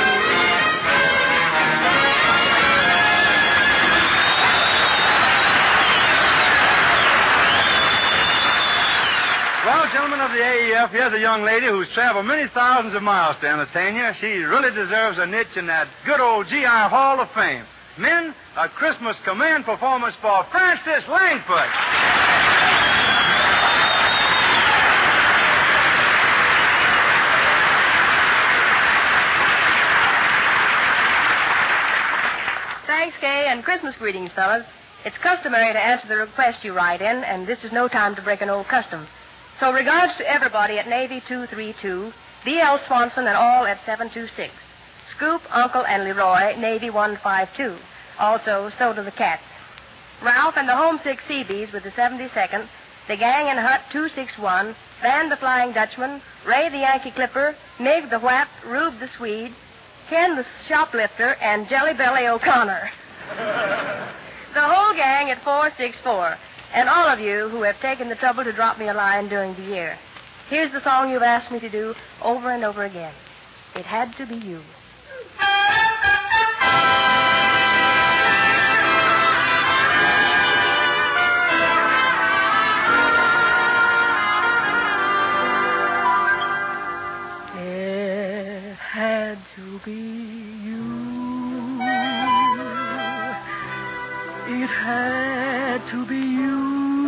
Well, gentlemen of the AEF, here's a young lady who's traveled many thousands of miles to entertain you. She really deserves a niche in that good old GI Hall of Fame. Men, a Christmas command performance for Frances Langford. Thanks, Kay, and Christmas greetings, fellas. It's customary to answer the request you write in, and this is no time to break an old custom. So regards to everybody at Navy 232, B.L. Swanson and all at 726. Scoop, Uncle, and Leroy, Navy 152. Also, so do the cats. Ralph and the homesick Seabees with the 72nd, the gang in Hut 261, Van the Flying Dutchman, Ray the Yankee Clipper, Mig the Whap, Rube the Swede, Ken the Shoplifter, and Jelly Belly O'Connor. The whole gang at 464. And all of you who have taken the trouble to drop me a line during the year. Here's the song you've asked me to do over and over again. It Had to Be You. It had to be you. It had to be you.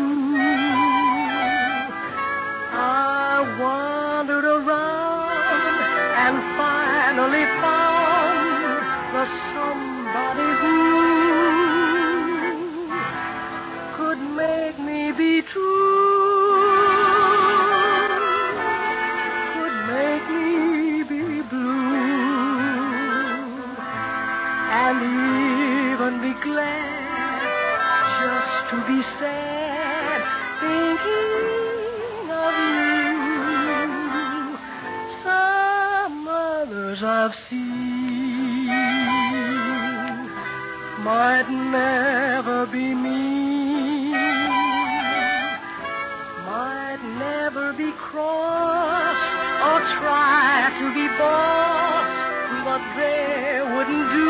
I wandered around and finally found the somebody who could make me be true, could make me be blue, and even be glad just to be sad, thinking of you. Some others I've seen might never be me, might never be cross or try to be boss, but they wouldn't do.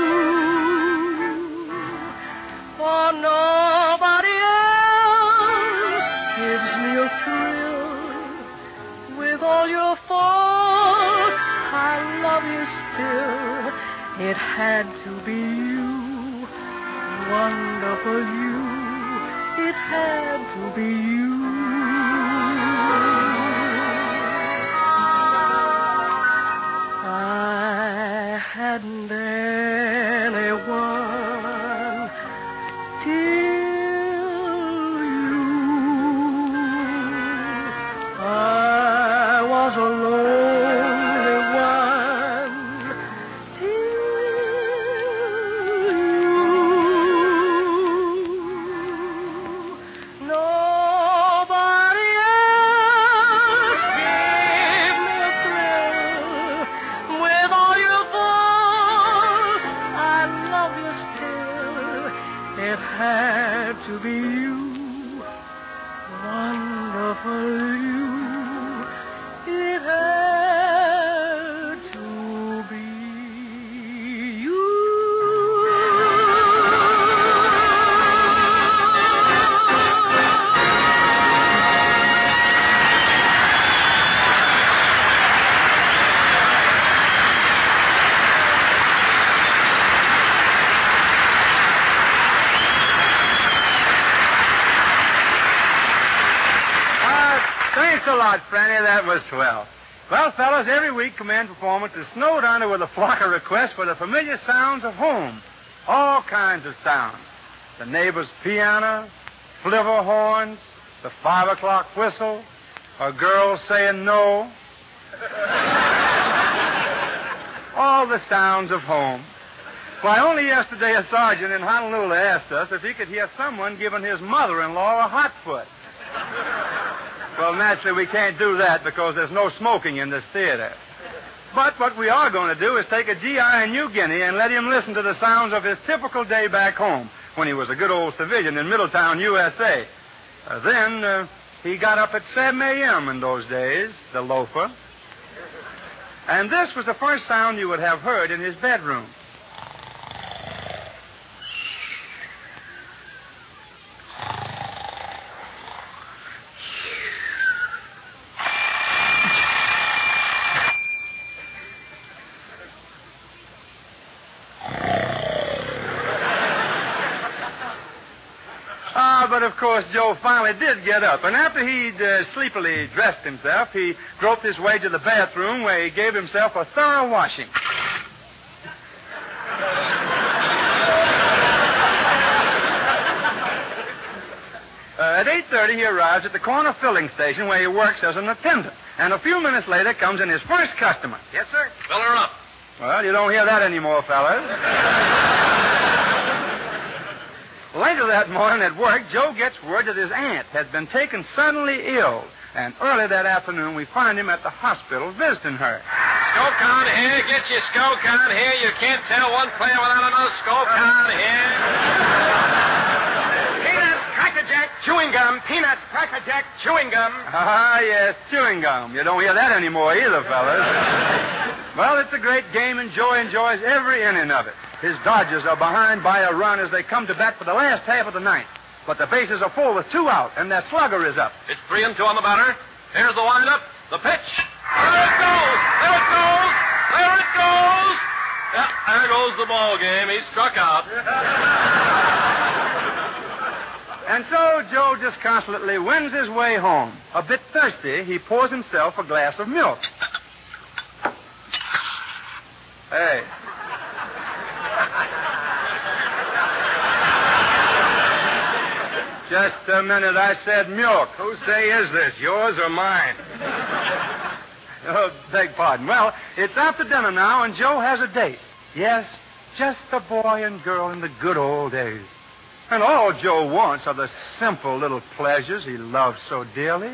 For nobody else gives me a thrill. With all your faults, I love you still. It had to be you, wonderful you. It had to be you. I hadn't anyone till you. I was a lonely one till you. Nobody else gave me a thrill. With all your faults, I love it had to be you, wonderful you. It had to be you. Thanks a lot, Franny. That was swell. Well, fellas, every week command performance is snowed under with a flock of requests for the familiar sounds of home. All kinds of sounds. The neighbor's piano, flivver horns, the 5 o'clock whistle, a girl saying no. All the sounds of home. Why, only yesterday a sergeant in Honolulu asked us if he could hear someone giving his mother-in-law a hot foot. Well, naturally, we can't do that because there's no smoking in this theater. But what we are going to do is take a GI in New Guinea and let him listen to the sounds of his typical day back home when he was a good old civilian in Middletown, USA. Then he got up at 7 a.m. in those days, the loafer. And this was the first sound you would have heard in his bedroom. But of course, Joe finally did get up, and after he'd sleepily dressed himself, he groped his way to the bathroom where he gave himself a thorough washing. At 8:30, he arrives at the corner filling station where he works as an attendant, and a few minutes later comes in his first customer. Yes, sir. Fill her up. Well, you don't hear that anymore, fellas. Later that morning at work, Joe gets word that his aunt had been taken suddenly ill, and early that afternoon we find him at the hospital visiting her. Scope count here. Get your scope count here. You can't tell one player without another scope count here. Peanuts, Cracker Jack, chewing gum. Peanuts, Cracker Jack, chewing gum. Ah, yes, chewing gum. You don't hear that anymore either, fellas. Well, it's a great game, and Joe enjoys every inning of it. His Dodgers are behind by a run as they come to bat for the last half of the ninth. But the bases are full with 2 out, and their slugger is up. It's 3-2 on the batter. Here's the windup. The pitch. There it goes. There it goes. There it goes. Yeah, there goes the ball game. He struck out. And so Joe disconsolately wends his way home. A bit thirsty, he pours himself a glass of milk. Hey. Just a minute, I said milk. Whose day is this, yours or mine? Oh, beg pardon. Well, it's after dinner now, and Joe has a date. Yes, just the boy and girl in the good old days. And all Joe wants are the simple little pleasures he loves so dearly.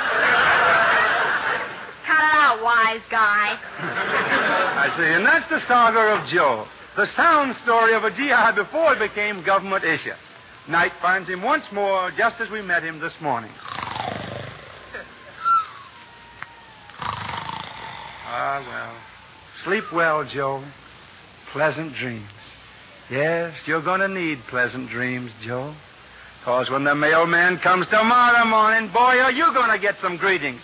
Cut it out, wise guy. I see, and that's the saga of Joe. The sound story of a GI before it became government issue. Night finds him once more, just as we met him this morning. Ah, well. Sleep well, Joe. Pleasant dreams. Yes, you're going to need pleasant dreams, Joe. Because when the mailman comes tomorrow morning, boy, are you going to get some greetings.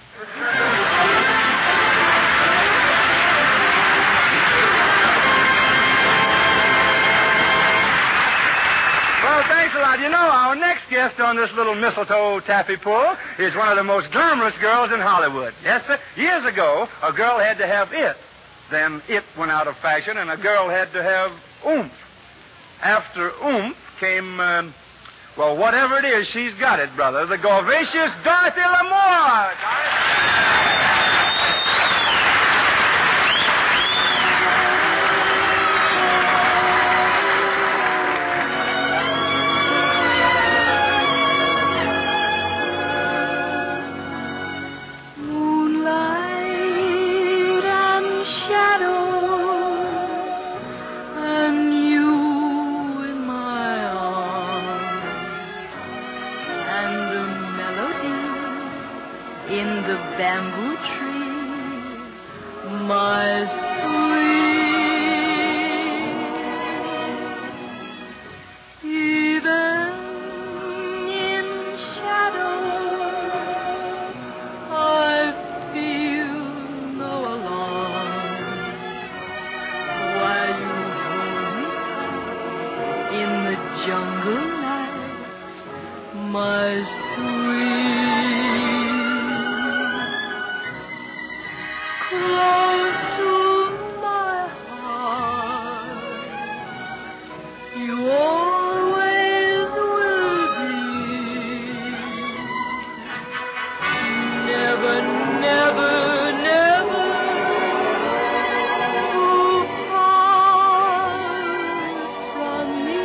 Well, thanks a lot. You know, our next guest on this little mistletoe taffy pull is one of the most glamorous girls in Hollywood. Yes, sir. Years ago, a girl had to have it. Then it went out of fashion, and a girl had to have oomph. After oomph came, well, whatever it is, she's got it, brother. The gorgeous Dorothy Lamour. the bamboo tree, my sweet. Even in shadow, I feel no alarm while you hold me in the jungle night, my sweet. Close to my heart, you always will be. Never, never, never too far from me.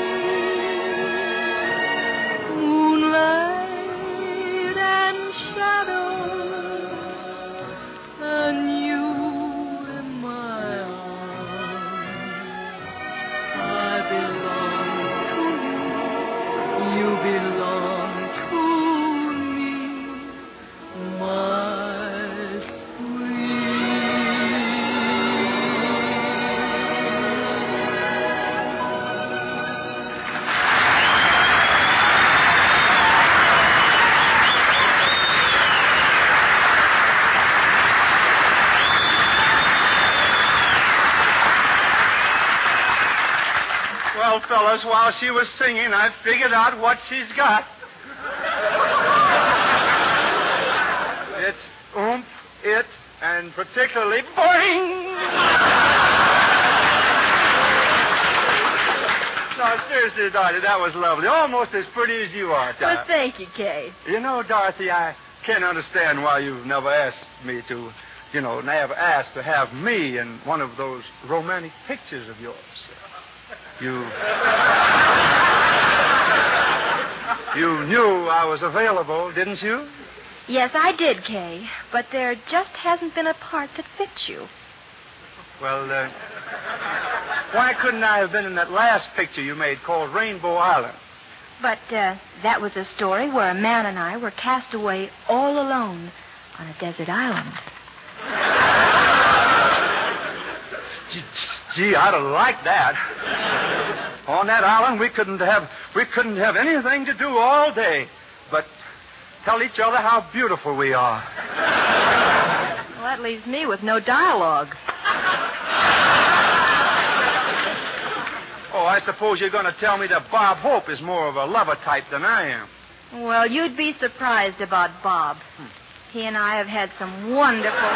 Moonlight and shadows, and you in my arms. I belong to you. You belong to me, my Well, fellas, while she was singing, I figured out what she's got. It's oomph, it, and particularly boing! No, seriously, Dorothy, that was lovely. Almost as pretty as you are, Well, thank you, Kay. You know, Dorothy, I can't understand why you've never asked me to, never asked to have me in one of those romantic pictures of yours. You knew I was available, didn't you? Yes, I did, Kay. But there just hasn't been a part that fits you. Well, why couldn't I have been in that last picture you made called Rainbow Island? But that was a story where a man and I were cast away all alone on a desert island. Gee, I'd have liked that. On that island, we couldn't have anything to do all day but tell each other how beautiful we are. Well, that leaves me with no dialogue. Oh, I suppose you're going to tell me that Bob Hope is more of a lover type than I am. Well, you'd be surprised about Bob. He and I have had some wonderful...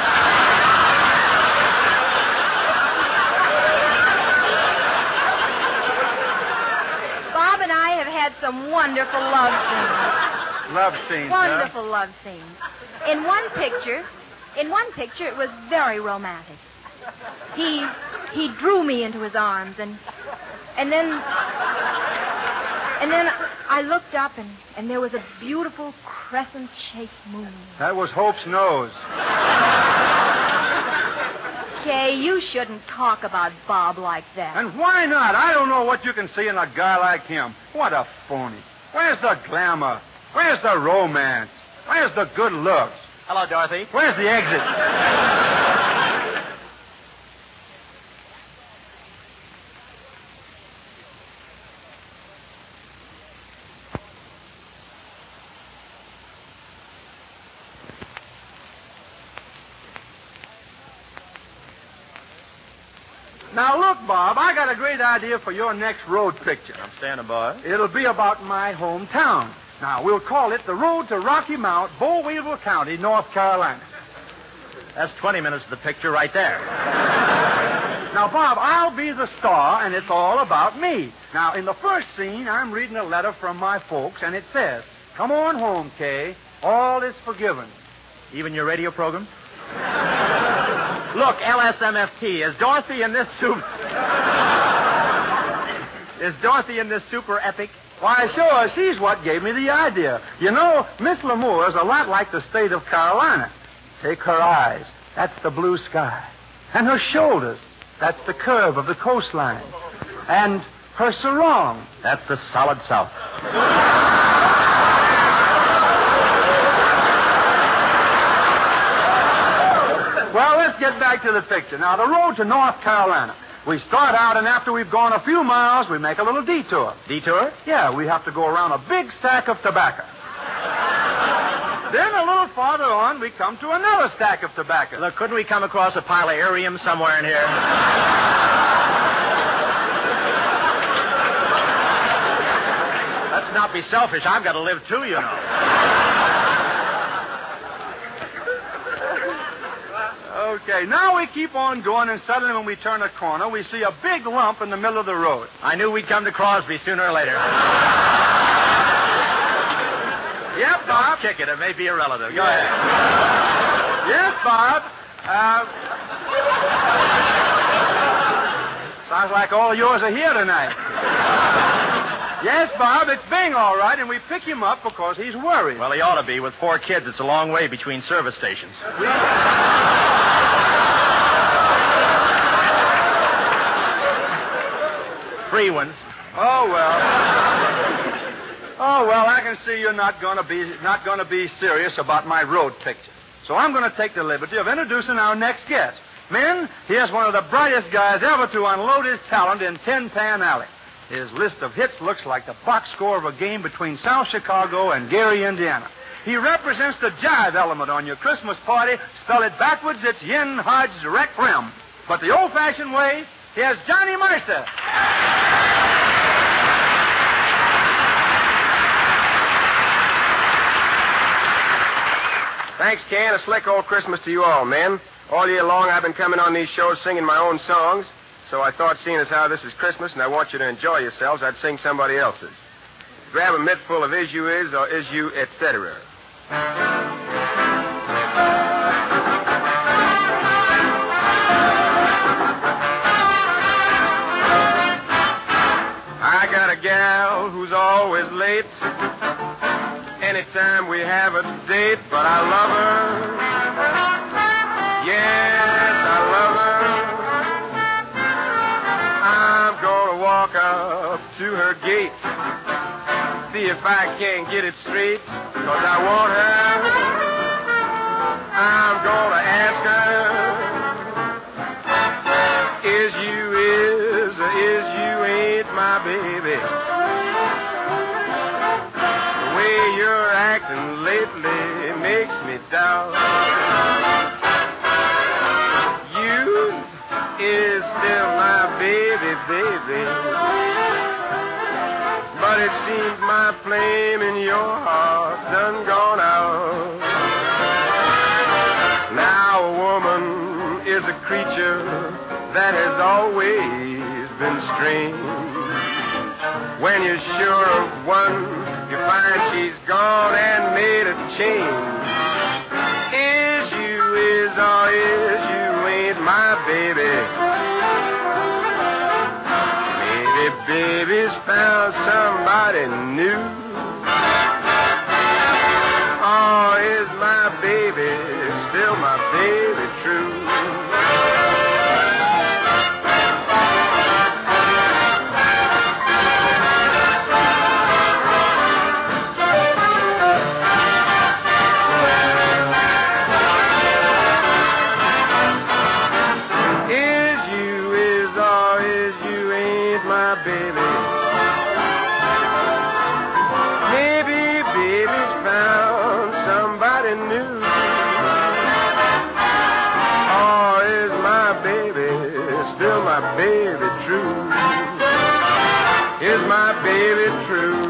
Bob and I have had some wonderful love scenes. Love scenes, Wonderful love scenes. In one picture, it was very romantic. He drew me into his arms, and then I looked up, and there was a beautiful crescent-shaped moon. That was Hope's nose. Kay, you shouldn't talk about Bob like that. And why not? I don't know what you can see in a guy like him. What a phony. Where's the glamour? Where's the romance? Where's the good looks? Hello, Dorothy. Where's the exit? Now, look, Bob, I got a great idea for your next road picture. I'm standing by. It'll be about my hometown. Now, we'll call it The Road to Rocky Mount, Bollweevil County, North Carolina. That's 20 minutes of the picture right there. Now, Bob, I'll be the star, and it's all about me. Now, in the first scene, I'm reading a letter from my folks, and it says, "Come on home, Kay. All is forgiven." Even your radio program? Look, LSMFT, is Dorothy in this super epic? Why, sure, she's what gave me the idea. You know, Miss Lamour's a lot like the state of Carolina. Take her eyes. That's the blue sky. And her shoulders. That's the curve of the coastline. And her sarong. That's the solid South. get back to the picture. Now, the road to North Carolina. We start out, and after we've gone a few miles, we make a little detour. Detour? Yeah, we have to go around a big stack of tobacco. Then a little farther on, we come to another stack of tobacco. Look, couldn't we come across a pile of Arium somewhere in here? Let's not be selfish. I've got to live too, you know. Okay, now we keep on going, and suddenly when we turn a corner, we see a big lump in the middle of the road. I knew we'd come to Crosby sooner or later. Yep, Bob. Don't kick it. It may be a relative. Go ahead. Yes, Bob. Sounds like all yours are here tonight. Yes, Bob, it's Bing, all right, and we pick him up because he's worried. Well, he ought to be. With 4 kids, it's a long way between service stations. Free ones. Oh, well, I can see you're not going to be serious about my road picture. So I'm going to take the liberty of introducing our next guest. Men, here's one of the brightest guys ever to unload his talent in Tin Pan Alley. His list of hits looks like the box score of a game between South Chicago and Gary, Indiana. He represents the jive element on your Christmas party. Spell it backwards, it's Yin Hodge Rec Rim. But the old-fashioned way, here's Johnny Mercer. Thanks, Ken. A slick old Christmas to you all, men. All year long, I've been coming on these shows singing my own songs. So I thought, seeing as how this is Christmas and I want you to enjoy yourselves, I'd sing somebody else's. Grab a mitt full of Is You Is or Is You, etc. I got a gal who's always late. Anytime we have a date, but I love her. Yes, I love her. I'm gonna walk up to her gate, see if I can't get it straight, 'cause I want her. I'm gonna ask her, is you is or is you ain't my baby? The way you're acting lately makes me doubt. You is still my baby, baby. But it seems my flame in your heart done gone out. Now a woman is a creature that has always been strange. When you're sure of one, you find she's gone and made a change. Is you is or is you ain't my baby? Maybe baby's found somebody new. Or is my baby still my baby true? Baby true? Is my baby true?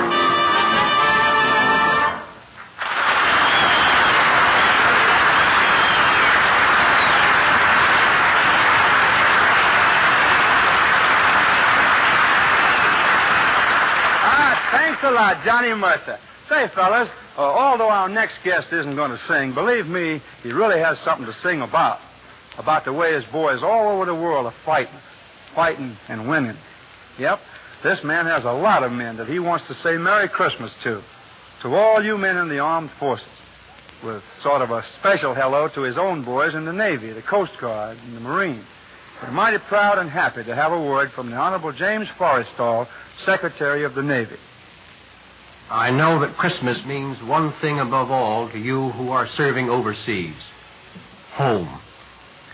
Thanks a lot, Johnny Mercer. Say, fellas, although our next guest isn't going to sing, believe me, he really has something to sing about. About the way his boys all over the world are fighting and winning. Yep, this man has a lot of men that he wants to say Merry Christmas to all you men in the armed forces, with sort of a special hello to his own boys in the Navy, the Coast Guard, and the Marines. We're mighty proud and happy to have a word from the Honorable James Forrestal, Secretary of the Navy. I know that Christmas means one thing above all to you who are serving overseas: home.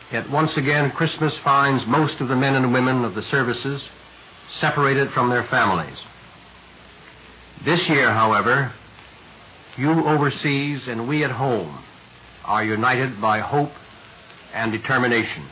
Yet once again, Christmas finds most of the men and women of the services separated from their families. This year, however, you overseas and we at home are united by hope and determination.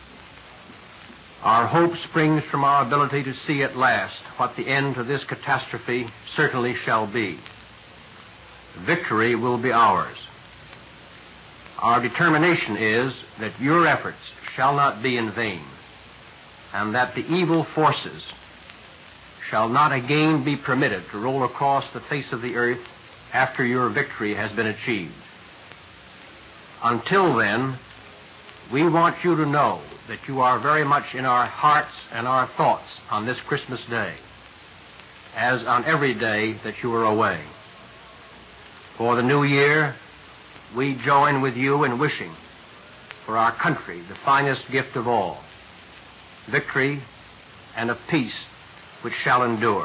Our hope springs from our ability to see at last what the end to this catastrophe certainly shall be. Victory will be ours. Our determination is that your efforts shall not be in vain, and that the evil forces shall not again be permitted to roll across the face of the earth after your victory has been achieved. Until then, we want you to know that you are very much in our hearts and our thoughts on this Christmas day, as on every day that you are away. For the new year, we join with you in wishing for our country the finest gift of all, victory and a peace which shall endure.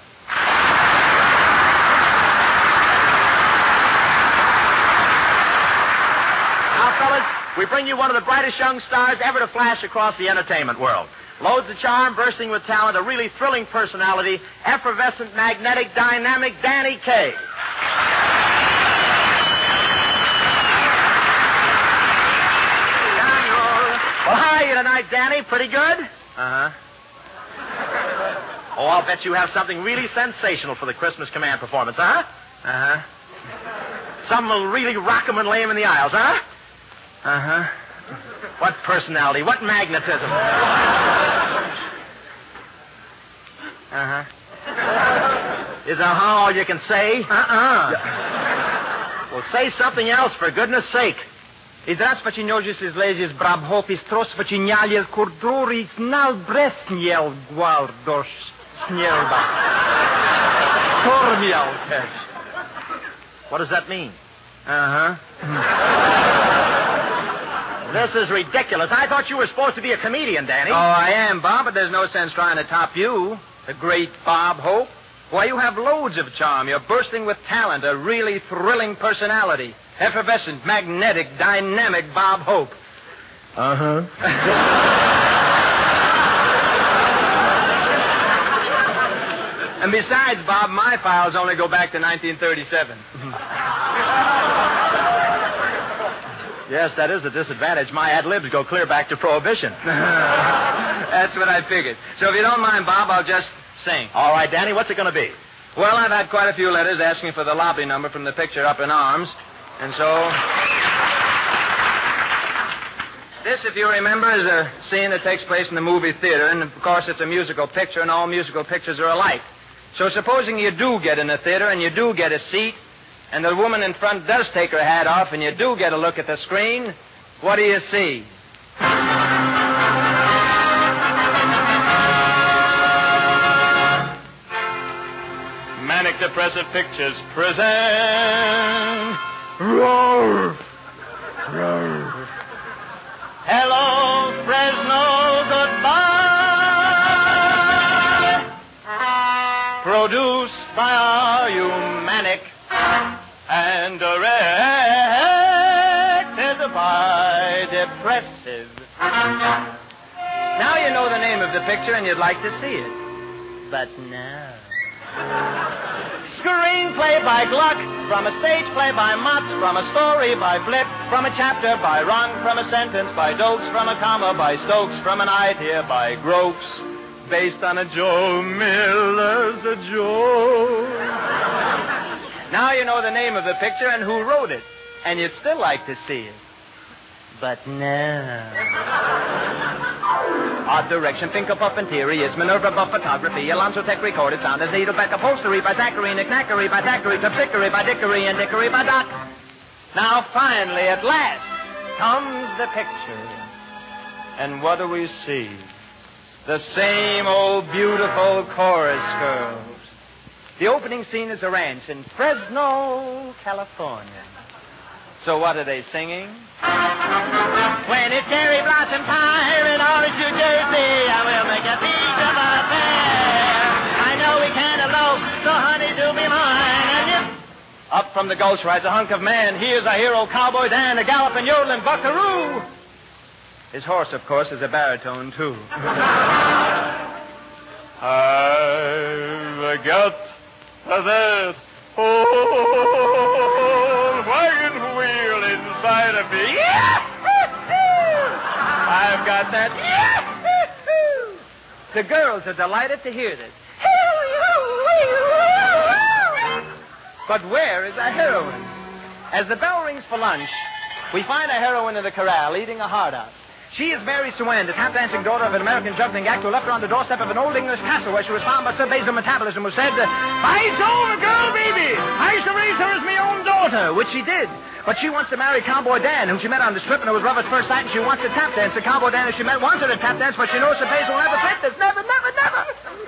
Now, fellas, we bring you one of the brightest young stars ever to flash across the entertainment world. Loads of charm, bursting with talent, a really thrilling personality, effervescent, magnetic, dynamic Danny Kaye. Well, how are you tonight, Danny? Pretty good? Uh-huh. Oh, I'll bet you have something really sensational for the Christmas command performance, huh? Uh-huh. Something will really rock 'em and lay 'em in the aisles, huh? Uh-huh. What personality, what magnetism. Uh-huh. Is that all you can say? Well, say something else, for goodness sake. И здравствуйте, ножицы злезис брабхоп, и стросвачи няльел курдури, знал брестнел гвардош снелба. Тормьел теж. What does that mean? Uh-huh. This is ridiculous. I thought you were supposed to be a comedian, Danny. Oh, I am, Bob, but there's no sense trying to top you. The great Bob Hope. Why, you have loads of charm. You're bursting with talent, a really thrilling personality. Effervescent, magnetic, dynamic Bob Hope. Uh-huh. And besides, Bob, my files only go back to 1937. Yes, that is a disadvantage. My ad-libs go clear back to Prohibition. That's what I figured. So if you don't mind, Bob, I'll just sing. All right, Danny, what's it going to be? Well, I've had quite a few letters asking for the lobby number from the picture Up in Arms. And so, this, if you remember, is a scene that takes place in the movie theater. And, of course, it's a musical picture, and all musical pictures are alike. So supposing you do get in the theater and you do get a seat, and the woman in front does take her hat off, and you do get a look at the screen, what do you see? Manic Depressive Pictures present... Roar! Roar! Hello, Fresno, goodbye! Produced by our Humanic and directed by Depressive. Now you know the name of the picture and you'd like to see it. But no. Screenplay by Gluck, from a stage play by Motz, from a story by Flip, from a chapter by Ron, from a sentence by Dokes, from a comma by Stokes, from an idea by Gropes, based on a Joe Miller's a joke. Now you know the name of the picture and who wrote it, and you'd still like to see it. But no. Art direction, Finkel Puff Interiors, Minerva Buff Photography, Alonzo Tech Recorded Sound, as Needleback Upholstery by Zachary, Knickknackery by Thackeray, Topsickery by Dickory, and Dickory by Doc. Now finally, at last, comes the picture. And what do we see? The same old beautiful chorus girls. The opening scene is a ranch in Fresno, California. So what are they singing? When it's cherry blossom time in Orange, New Jersey, I will make a peach of a fair. I know we can't elope, so honey, do be mine. And if... Up from the gulch rides a hunk of man. Here's our hero, Cowboy Dan, a galloping, yodeling buckaroo. His horse, of course, is a baritone, too. I've got that old wagon wheel inside of me. I've got that. The girls are delighted to hear this. But where is the heroine? As the bell rings for lunch, we find a heroine in the corral eating a heart out. She is Mary Swan, the tap-dancing daughter of an American juggling actor who left her on the doorstep of an old English castle where she was found by Sir Basil Metabolism, who said, "By Jove, a girl baby! I shall raise her as my own daughter," which she did. But she wants to marry Cowboy Dan, whom she met on the strip, and it was love at first sight, and she wants to tap dance. The Cowboy Dan, who she met, wants her to tap dance, but she knows Sir Basil will never take this. Never, never, never!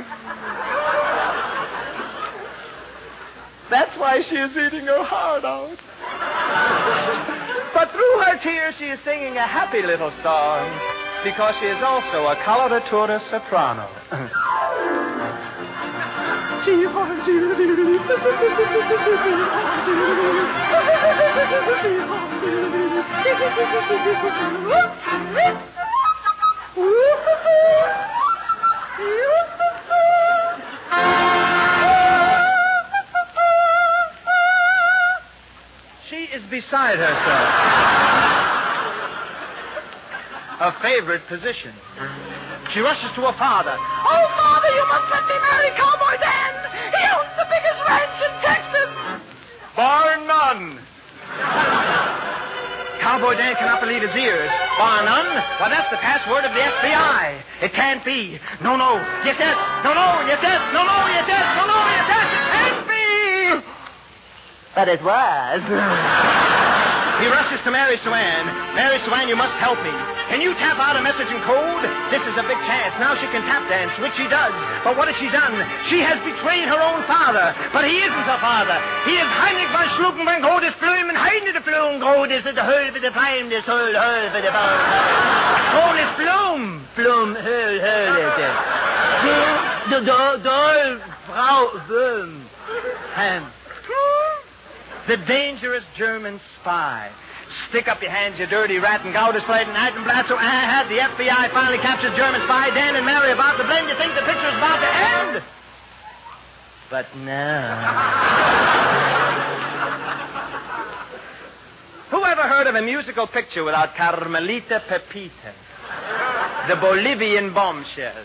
That's why she is eating her heart out. But through her tears, she is singing a happy little song, because she is also a coloratura soprano. She is beside herself. A favorite position. She rushes to her father. "Oh, Father, you must let me marry Cowboy Dan. He owns the biggest ranch in Texas." Bar none. Cowboy Dan cannot believe his ears. Bar none? Well, that's the password of the FBI. It can't be. No, no. Yes, yes. No, no. Yes, yes. No, no. Yes, yes. No, no. Yes, yes. It can't be. But it was. He rushes to Mary Swan. "Mary Swan, you must help me. Can you tap out a message in code? This is a big chance. Now she can tap dance, which she does. But what has she done? She has betrayed her own father. But he isn't her father. He is Heinrich von Schluckenbank, Hodis Blum, and Heine de Blum, Hodis the Höl for the Prime, this Höl for the Ball. Hodis Blum, Blum, Höl is it. Frau Blum. The dangerous German spy. Stick up your hands, you dirty rat, and go to slate and Altenblatt. So had the FBI finally captured German spy Dan and Mary about to blame. You think the picture's about to end? But no. Who ever heard of a musical picture without Carmelita Pepita, the Bolivian bombshell?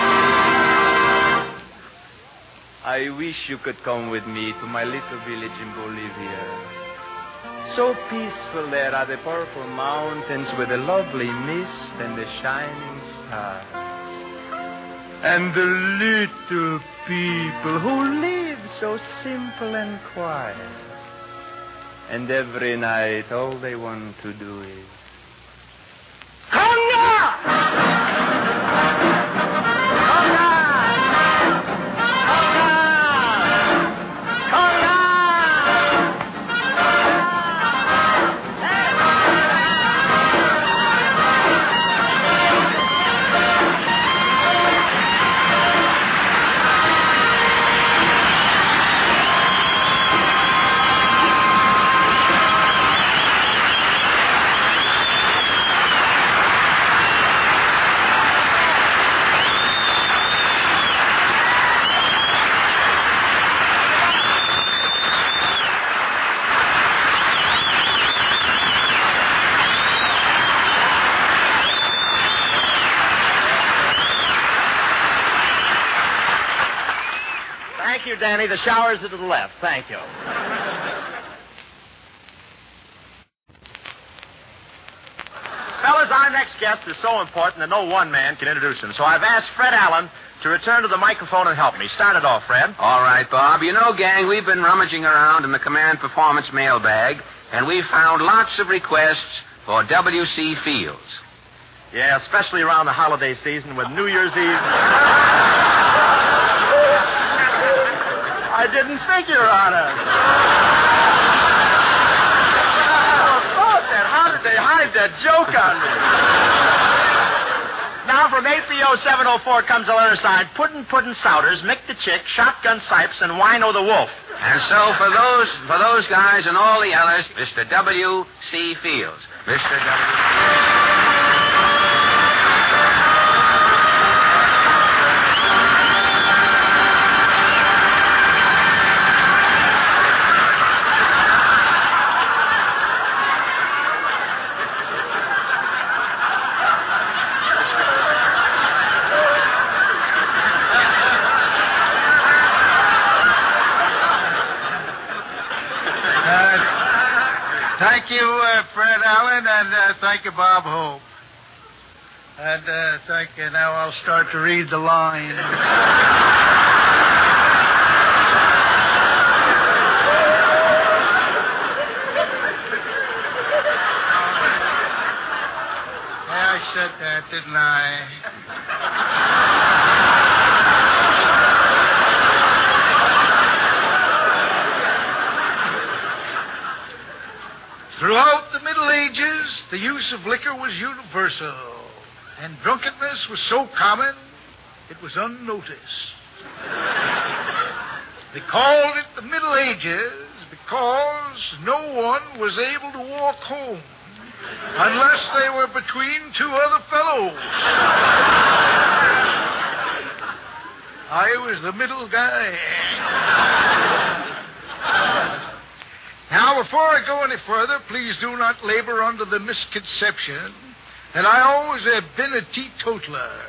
I wish you could come with me to my little village in Bolivia. So peaceful there are the purple mountains with the lovely mist and the shining stars. And the little people who live so simple and quiet. And every night all they want to do is... Conga! Thank you, Danny. The shower's to the left. Thank you. Fellas, our next guest is so important that no one man can introduce him. So I've asked Fred Allen to return to the microphone and help me. Start it off, Fred. All right, Bob. You know, gang, we've been rummaging around in the Command Performance mailbag, and we've found lots of requests for W.C. Fields. Yeah, especially around the holiday season with New Year's Eve. I didn't figure on it. How did they hide that joke on me? Now from APO 704 comes a letter signed Puddin' Souders, Mick the Chick, Shotgun Sipes, and Wino the Wolf. And so for those guys and all the others, Mr. W.C. Fields. Mr. W. Thank you, Fred Allen, and thank you, Bob Hope. And thank you. Now I'll start to read the line. I said that, didn't I? Throughout the Middle Ages, the use of liquor was universal, and drunkenness was so common, it was unnoticed. They called it the Middle Ages because no one was able to walk home unless they were between two other fellows. I was the middle guy. Now, before I go any further, please do not labor under the misconception that I always have been a teetotaler.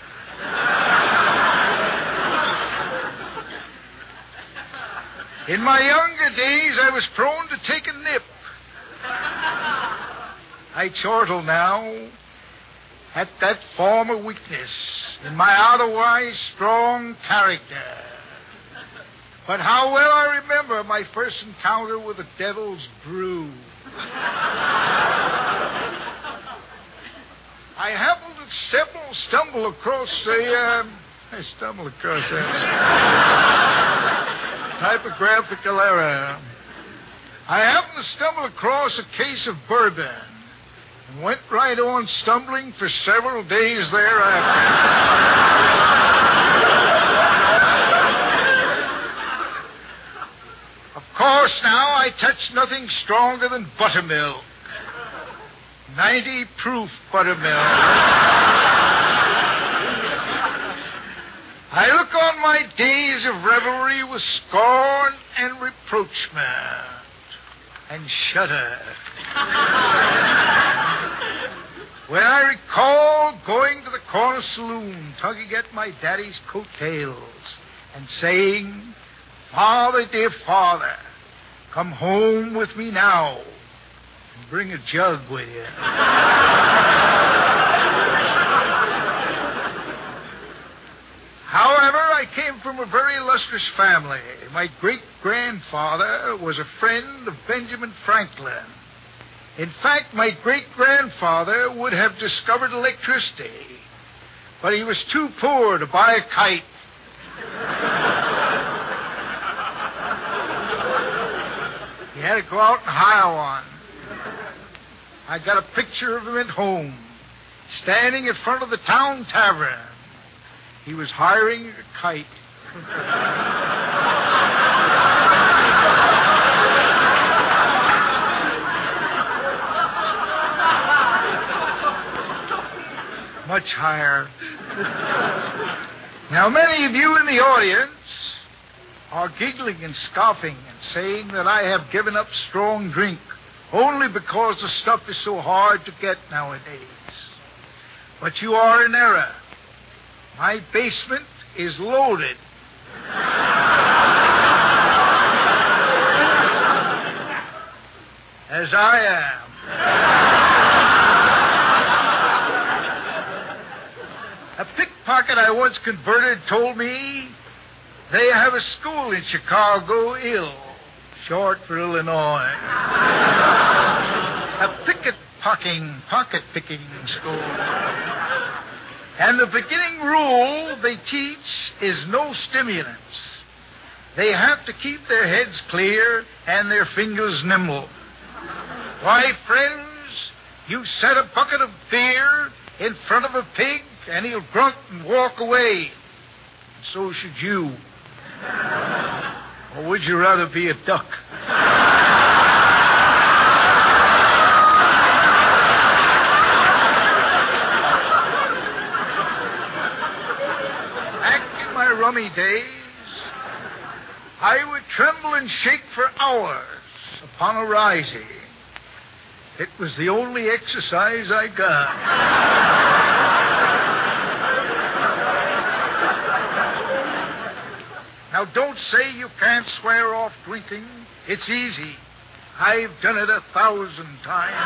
In my younger days, I was prone to take a nip. I chortle now at that former weakness in my otherwise strong character. But how well I remember my first encounter with the devil's brew. I happened to stumble across that typographical error. I happened to stumble across a case of bourbon and went right on stumbling for several days thereafter. Of course, now I touch nothing stronger than buttermilk. 90 proof buttermilk. I look on my days of revelry with scorn and reproachment and shudder. When I recall going to the corner saloon, tugging at my daddy's coattails and saying, "Father, dear Father, come home with me now and bring a jug with you." However, I came from a very illustrious family. My great-grandfather was a friend of Benjamin Franklin. In fact, my great-grandfather would have discovered electricity, but he was too poor to buy a kite. He had to go out and hire one. I got a picture of him at home, standing in front of the town tavern. He was hiring a kite. Much higher. Now, many of you in the audience are giggling and scoffing and saying that I have given up strong drink only because the stuff is so hard to get nowadays. But you are in error. My basement is loaded. As I am. A pickpocket I once converted told me they have a school in Chicago, short for Illinois. A pocket-picking school. And the beginning rule they teach is no stimulants. They have to keep their heads clear and their fingers nimble. Why, friends, you set a bucket of beer in front of a pig and he'll grunt and walk away. And so should you. Or would you rather be a duck? Rummy days, I would tremble and shake for hours upon arising. It was the only exercise I got. Now, don't say you can't swear off drinking. It's easy. I've done it 1,000 times.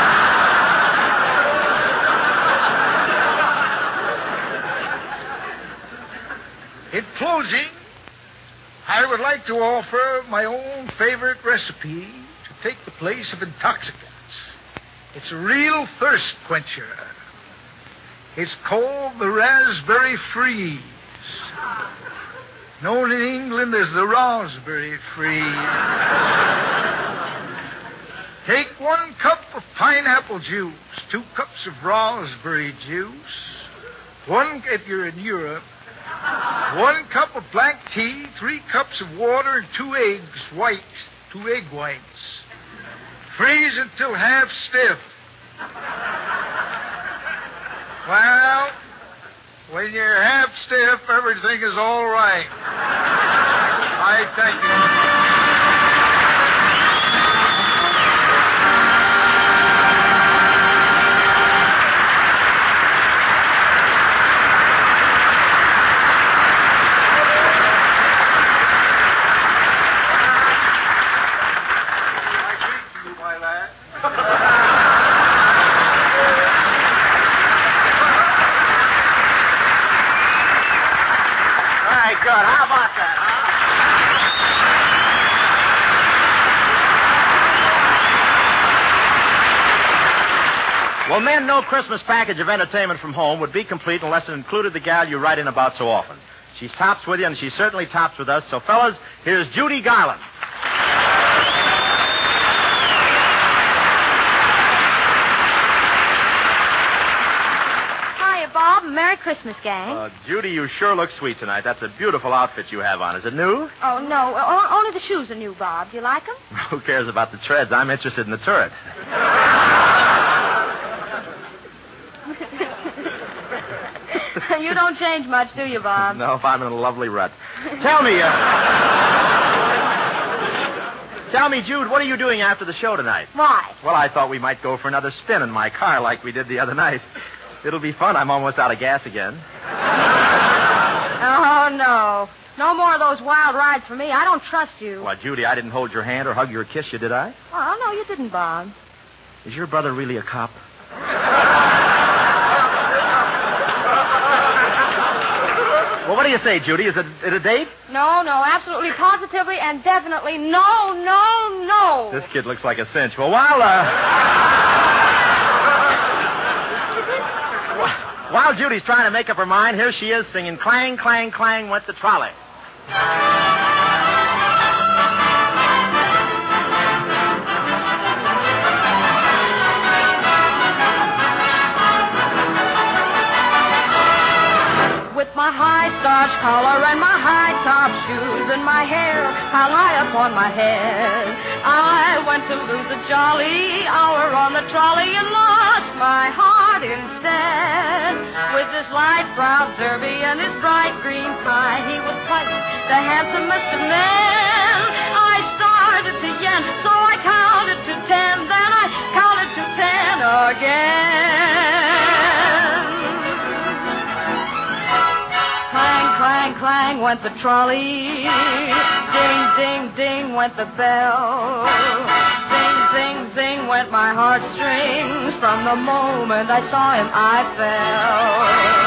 In closing, I would like to offer my own favorite recipe to take the place of intoxicants. It's a real thirst quencher. It's called the Raspberry Freeze, known in England as the Raspberry Freeze. Take 1 cup of pineapple juice, 2 cups of raspberry juice, if you're in Europe, 1 cup of black tea, 3 cups of water, and 2 eggs, 2 egg whites. Freeze until half stiff. Well, when you're half stiff, everything is all right. I thank you. Well, men, no Christmas package of entertainment from home would be complete unless it included the gal you write in about so often. She tops with you, and she certainly tops with us. So, fellas, here's Judy Garland. Hiya, Bob. Merry Christmas, gang. Judy, you sure look sweet tonight. That's a beautiful outfit you have on. Is it new? Oh, no. Only the shoes are new, Bob. Do you like them? Who cares about the treads? I'm interested in the turret. You don't change much, do you, Bob? No, I'm in a lovely rut. Tell me, Jude, what are you doing after the show tonight? Why? Well, I thought we might go for another spin in my car like we did the other night. It'll be fun. I'm almost out of gas again. Oh, no. No more of those wild rides for me. I don't trust you. Well, Judy, I didn't hold your hand or hug you or kiss you, did I? Oh, no, you didn't, Bob. Is your brother really a cop? Well, what do you say, Judy? Is it a date? No, absolutely, positively, and definitely no. This kid looks like a cinch. Well, while Judy's trying to make up her mind, here she is singing Clang, Clang, Clang Went the Trolley. With my high starched collar and my high top shoes and my hair hung high upon my head, I went to lose a jolly hour on the trolley and lost my heart instead. With his light brown derby and his bright green tie, he was quite the handsomest of men. I started to yen, so I counted to 10, then I counted to 10 again. Clang, clang, clang went the trolley. Ding, ding, ding went the bell. Zing, zing, zing went my heartstrings. From the moment I saw him, I fell.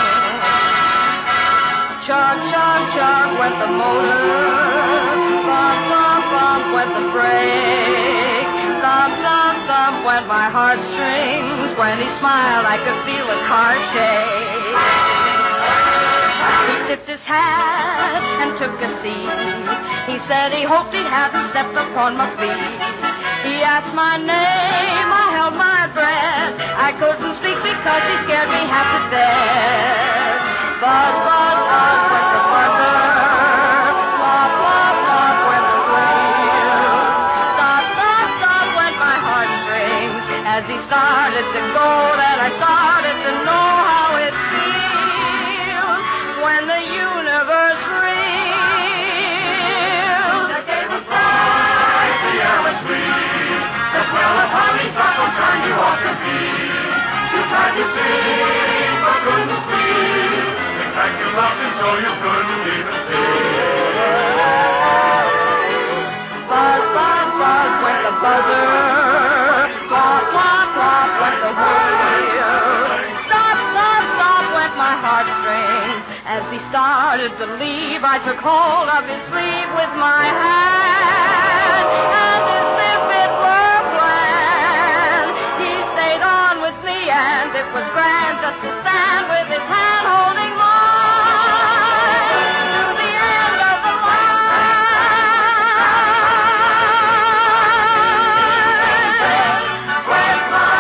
Chug, chug, chug went the motor. Bump, bump, bump went the brake. Thump, thump, thump went my heartstrings. When he smiled, I could feel the car shake. He tipped his hat and took a seat. He said he hoped he hadn't stepped upon my feet. He asked my name, I held my breath. I couldn't speak because he scared me half to death. Buzz, buzz, buzz went the buzzer. Flop, flop, flop went the wheel. Stop, stop, stop went my heartstrings. As he started to go, then I started to know how it feels when the universe reels. The day was bright, the air was sweet. The smell of honeysuckle turned you off your feet. You tried to sing, but couldn't speak. In fact, you loved him so you couldn't even see. Buzz, buzz, buzz went a buzzer. Flop, flop, flop went the wheel. Stop, stop, stop went my heartstrings. As he started to leave, I took hold of his sleeve with my hand. And as if it were planned, he stayed on with me, and it was grand just to stand with his hand holding mine to the end of the line. With my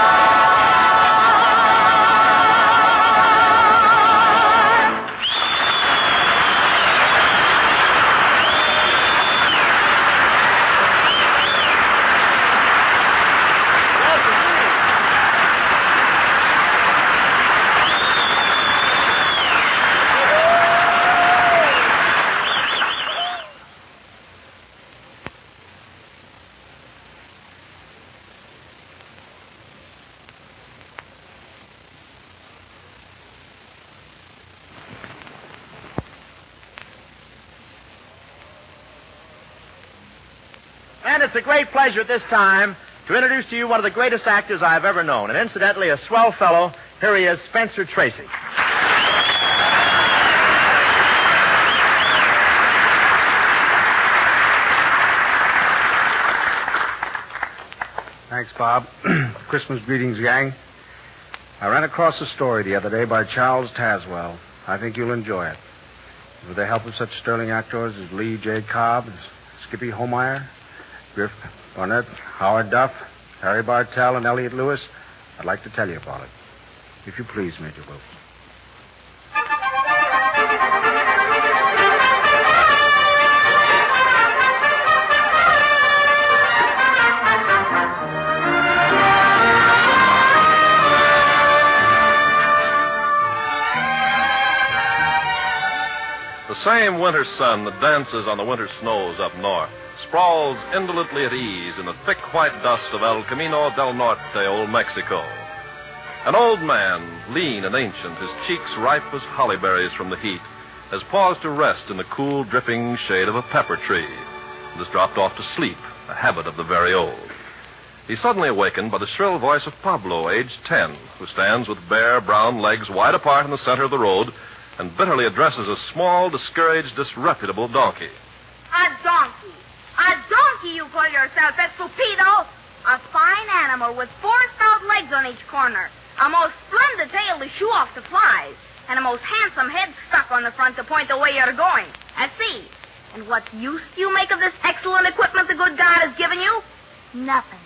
And it's a great pleasure at this time to introduce to you one of the greatest actors I've ever known, and incidentally, a swell fellow. Here he is, Spencer Tracy. Thanks, Bob. Christmas greetings, gang. I ran across a story the other day by Charles Tazwell. I think you'll enjoy it. With the help of such sterling actors as Lee J. Cobb, Skippy Homeyer, Griff Barnett, Howard Duff, Harry Bartell, and Elliot Lewis, I'd like to tell you about it. If you please, Major Wilson. The same winter sun that dances on the winter snows up north sprawls indolently at ease in the thick white dust of El Camino del Norte, Old Mexico. An old man, lean and ancient, his cheeks ripe as holly berries from the heat, has paused to rest in the cool, dripping shade of a pepper tree and has dropped off to sleep, a habit of the very old. He's suddenly awakened by the shrill voice of Pablo, aged 10, who stands with bare, brown legs wide apart in the center of the road and bitterly addresses a small, discouraged, disreputable donkey. A donkey. A donkey, you call yourself, Estupido. A fine animal with 4 stout legs on each corner, a most splendid tail to shoo off the flies, and a most handsome head stuck on the front to point the way you're going. I see. And what use do you make of this excellent equipment the good God has given you? Nothing.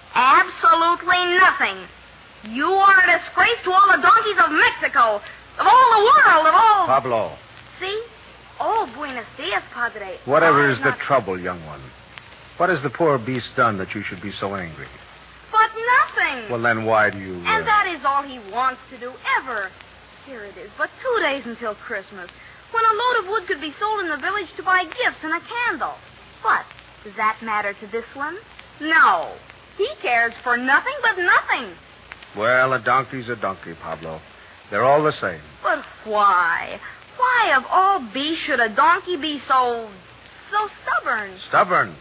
Absolutely nothing. You are a disgrace to all the donkeys of Mexico, of all the world, of all... Pablo. See? Oh, buenos dias, Padre. Whatever is the trouble, young one? What has the poor beast done that you should be so angry? But nothing. Well, then why do you... And that is all he wants to do, ever. Here it is, but 2 days until Christmas, when a load of wood could be sold in the village to buy gifts and a candle. But does that matter to this one? No. He cares for nothing but nothing. Well, a donkey's a donkey, Pablo. They're all the same. But why? Why, of all beasts, should a donkey be so stubborn? Stubborn?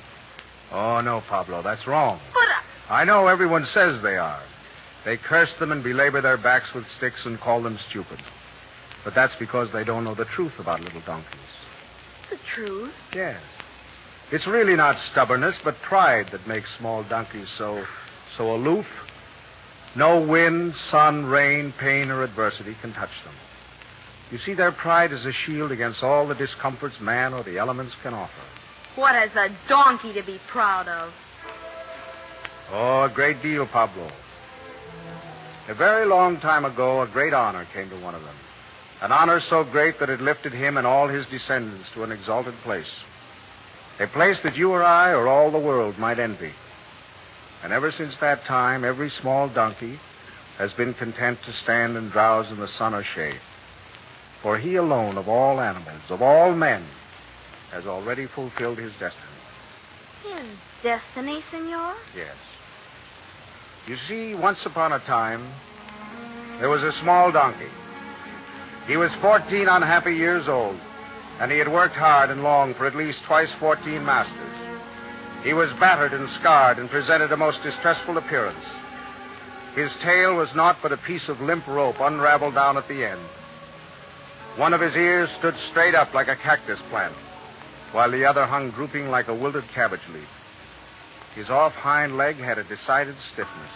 Oh, no, Pablo, that's wrong. But... I know everyone says they are. They curse them and belabor their backs with sticks and call them stupid. But that's because they don't know the truth about little donkeys. The truth? Yes. It's really not stubbornness, but pride that makes small donkeys so aloof. No wind, sun, rain, pain, or adversity can touch them. You see, their pride is a shield against all the discomforts man or the elements can offer. What has a donkey to be proud of? Oh, a great deal, Pablo. A very long time ago, a great honor came to one of them. An honor so great that it lifted him and all his descendants to an exalted place. A place that you or I or all the world might envy. And ever since that time, every small donkey has been content to stand and drowse in the sun or shade. For he alone of all animals, of all men, has already fulfilled his destiny. His destiny, senor? Yes. You see, once upon a time, there was a small donkey. He was 14 unhappy years old, and he had worked hard and long for at least twice 14 masters. He was battered and scarred and presented a most distressful appearance. His tail was naught but a piece of limp rope unraveled down at the end. One of his ears stood straight up like a cactus plant, while the other hung drooping like a wilted cabbage leaf. His off hind leg had a decided stiffness.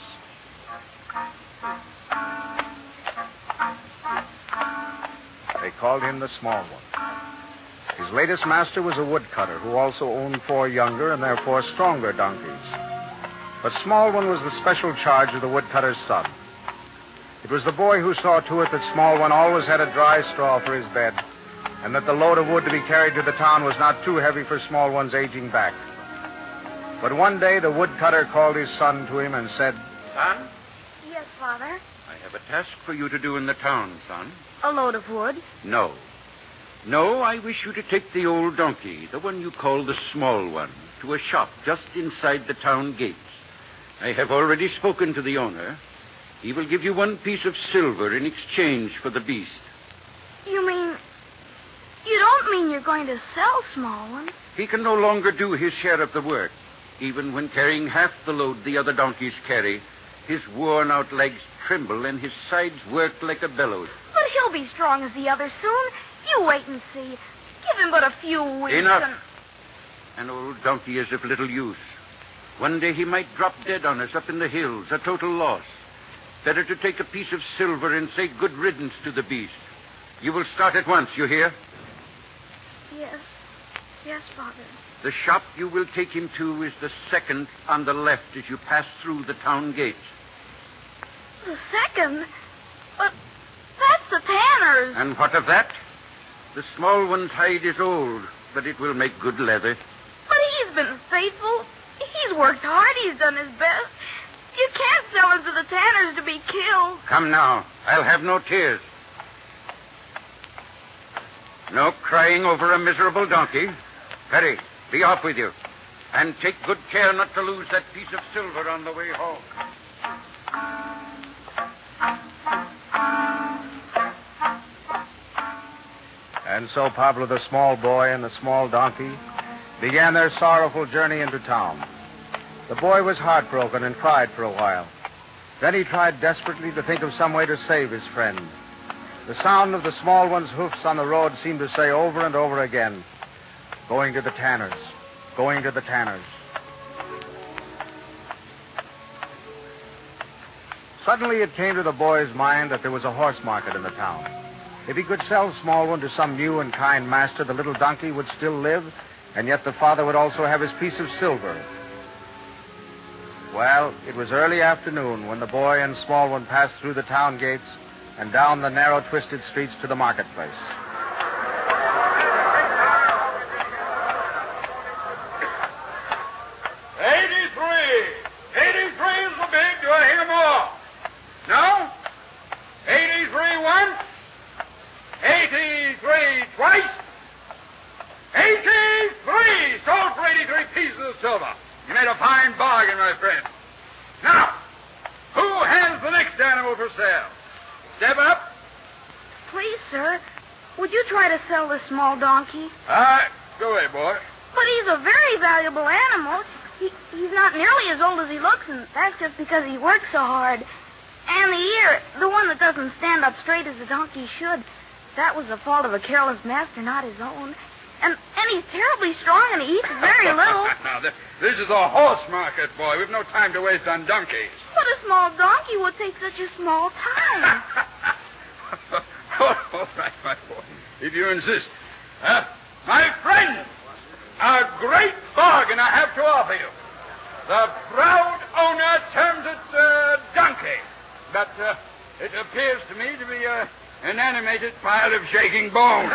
They called him the Small One. His latest master was a woodcutter who also owned 4 younger and therefore stronger donkeys. But Small One was the special charge of the woodcutter's son. It was the boy who saw to it that Small One always had a dry straw for his bed, and that the load of wood to be carried to the town was not too heavy for Small One's aging back. But one day the woodcutter called his son to him and said, Son? Yes, Father. I have a task for you to do in the town, son. A load of wood? No. No, I wish you to take the old donkey, the one you call the Small One, to a shop just inside the town gates. I have already spoken to the owner. He will give you 1 piece of silver in exchange for the beast. You don't mean you're going to sell Small One? He can no longer do his share of the work. Even when carrying half the load the other donkeys carry, his worn-out legs tremble and his sides work like a bellows. But he'll be strong as the others soon. You wait and see. Give him but a few weeks. Enough. An old donkey is of little use. One day he might drop dead on us up in the hills, a total loss. Better to take a piece of silver and say good riddance to the beast. You will start at once, you hear? Yes. Yes, Father. The shop you will take him to is the second on the left as you pass through the town gates. The second? But that's the tanner's. And what of that? The Small One's hide is old, but it will make good leather. But he's been faithful. He's worked hard. He's done his best. You can't sell him to the tanner's to be killed. Come now. I'll have no tears. No crying over a miserable donkey. Hurry. Be off with you. And take good care not to lose that piece of silver on the way home. And so Pablo the small boy and the small donkey began their sorrowful journey into town. The boy was heartbroken and cried for a while. Then he tried desperately to think of some way to save his friend. The sound of the small one's hoofs on the road seemed to say over and over again, "Going to the tanner's, going to the tanner's." Suddenly it came to the boy's mind that there was a horse market in the town. If he could sell Small One to some new and kind master, the little donkey would still live, and yet the father would also have his piece of silver. Well, it was early afternoon when the boy and Small One passed through the town gates and down the narrow, twisted streets to the marketplace. $83 is the bid. Do I hear more? No? 83 once? 83 twice? 83! Sold for 83 pieces of silver. You made a fine bargain, my friend. Now, who has the next animal for sale? Step up. Please, sir, would you try to sell this small donkey? Go away, boy. But he's a very valuable animal. He's not nearly as old as he looks, and that's just because he works so hard. And the ear, the one that doesn't stand up straight as the donkey should, that was the fault of a careless master, not his own. And he's terribly strong, and he eats very little. Now, this is a horse market, boy. We've no time to waste on donkeys. But a small donkey would take such a small time. All right, my boy, if you insist. My friend, a great bargain I have to offer you. The proud owner terms it donkey, but it appears to me to be an animated pile of shaking bones.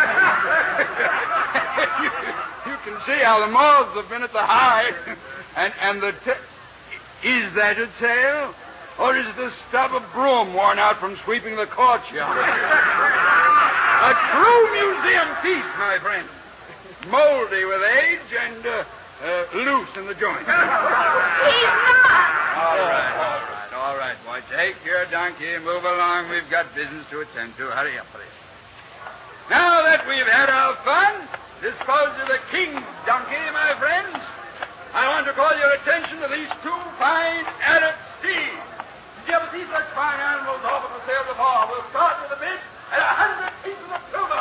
you can see how the moths have been at the hide, and the is that a tail, or is it a stub of broom worn out from sweeping the courtyard? A true museum piece, my friend. Moldy with age and loose in the joints. He's not. All right, boy. Take your donkey and move along. We've got business to attend to. Hurry up, please. Now that we've had our fun, dispose of the king's donkey, my friends. I want to call your attention to these two fine Arab steeds. Did you ever see such fine animals offered for sale before? We'll start with a bid at 100 pieces of silver.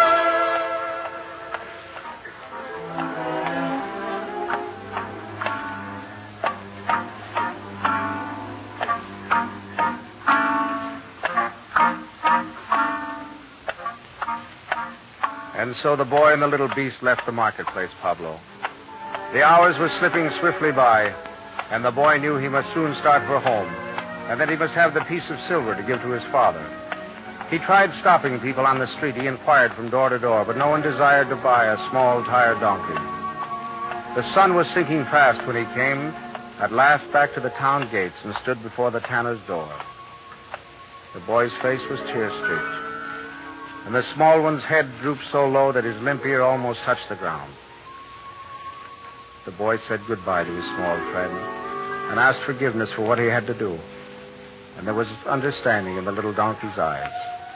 And so the boy and the little beast left the marketplace, Pablo. The hours were slipping swiftly by, and the boy knew he must soon start for home, and that he must have the piece of silver to give to his father. He tried stopping people on the street. He inquired from door to door, but no one desired to buy a small, tired donkey. The sun was sinking fast when he came, at last, back to the town gates and stood before the tanner's door. The boy's face was tear-streaked, and the small one's head drooped so low that his limp ear almost touched the ground. The boy said goodbye to his small friend and asked forgiveness for what he had to do. And there was understanding in the little donkey's eyes.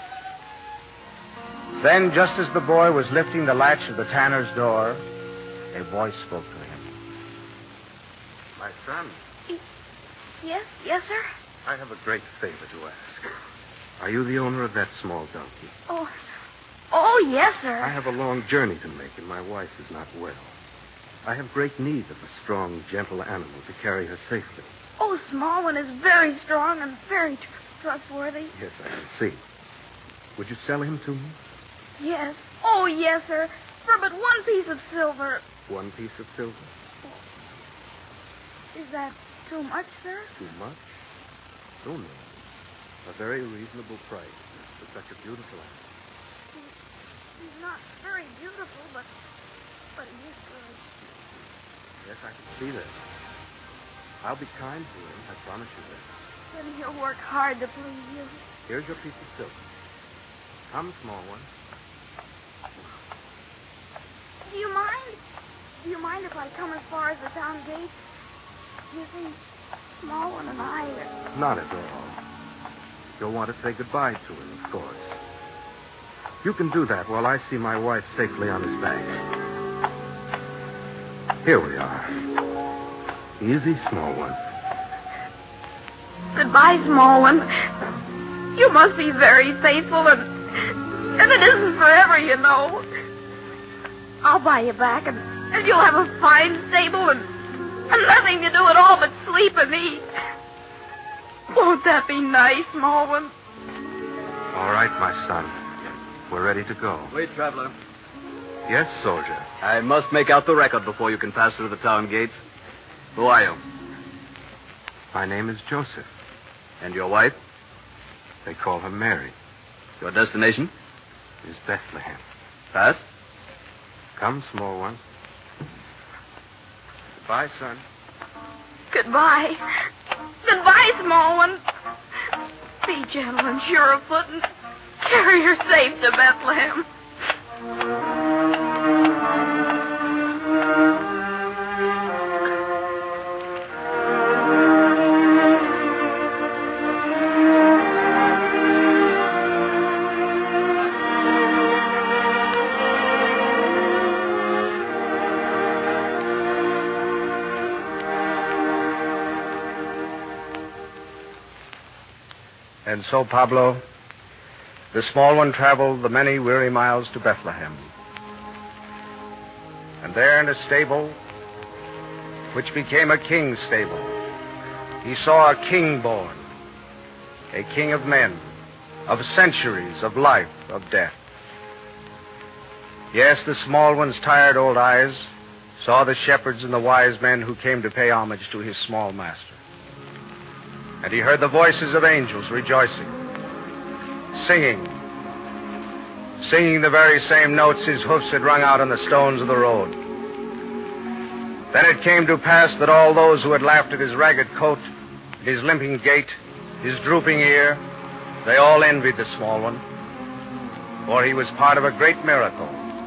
Then, just as the boy was lifting the latch of the tanner's door, a voice spoke to him. My son, Yes, sir? I have a great favor to ask. Are you the owner of that small donkey? Oh, yes, sir. I have a long journey to make, and my wife is not well. I have great need of a strong, gentle animal to carry her safely. Oh, small one is very strong and very trustworthy. Yes, I can see. Would you sell him to me? Yes. Oh, yes, sir. For but one piece of silver. 1 piece of silver? Is that too much, sir? Too much? Oh, no. A very reasonable price for such a beautiful animal. He's not very beautiful, but he is good. Yes, I can see that. I'll be kind to him, I promise you that. Then he'll work hard to please you. Here's your piece of silver. Come, small one. Do you mind? Do you mind if I come as far as the town gate? You see, small one and I are... Not at all. You'll want to say goodbye to him, of course. You can do that while I see my wife safely on his back. Here we are. Easy, small one. Goodbye, small one. You must be very faithful, and it isn't forever, you know. I'll buy you back, and you'll have a fine stable and nothing to do at all but sleep and eat. Won't that be nice, small one? All right, my son. We're ready to go. Wait, traveler. Yes, soldier. I must make out the record before you can pass through the town gates. Who are you? My name is Joseph. And your wife? They call her Mary. Your destination? Is Bethlehem. Pass? Come, small one. Goodbye, son. Goodbye. Goodbye, small one. Be gentle and sure of foot and carry her safe to Bethlehem. And so, Pablo, the small one traveled the many weary miles to Bethlehem. And there in a stable, which became a king's stable, he saw a king born, a king of men, of centuries, of life, of death. Yes, the small one's tired old eyes saw the shepherds and the wise men who came to pay homage to his small master. And he heard the voices of angels rejoicing, singing the very same notes his hoofs had rung out on the stones of the road. Then it came to pass that all those who had laughed at his ragged coat, his limping gait, his drooping ear, they all envied the small one, for he was part of a great miracle.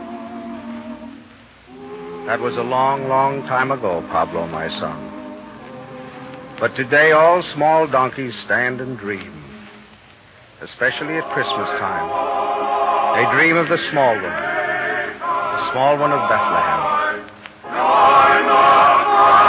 That was a long, long time ago, Pablo, my son. But today all small donkeys stand and dream, especially at Christmas time. They dream of the small one of Bethlehem.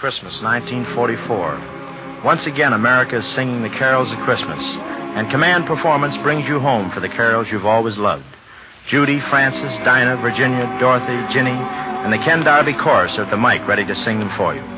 Christmas, 1944. Once again, America is singing the carols of Christmas, and Command Performance brings you home for the carols you've always loved. Judy, Frances, Dinah, Virginia, Dorothy, Ginny, and the Ken Darby Chorus are at the mic ready to sing them for you.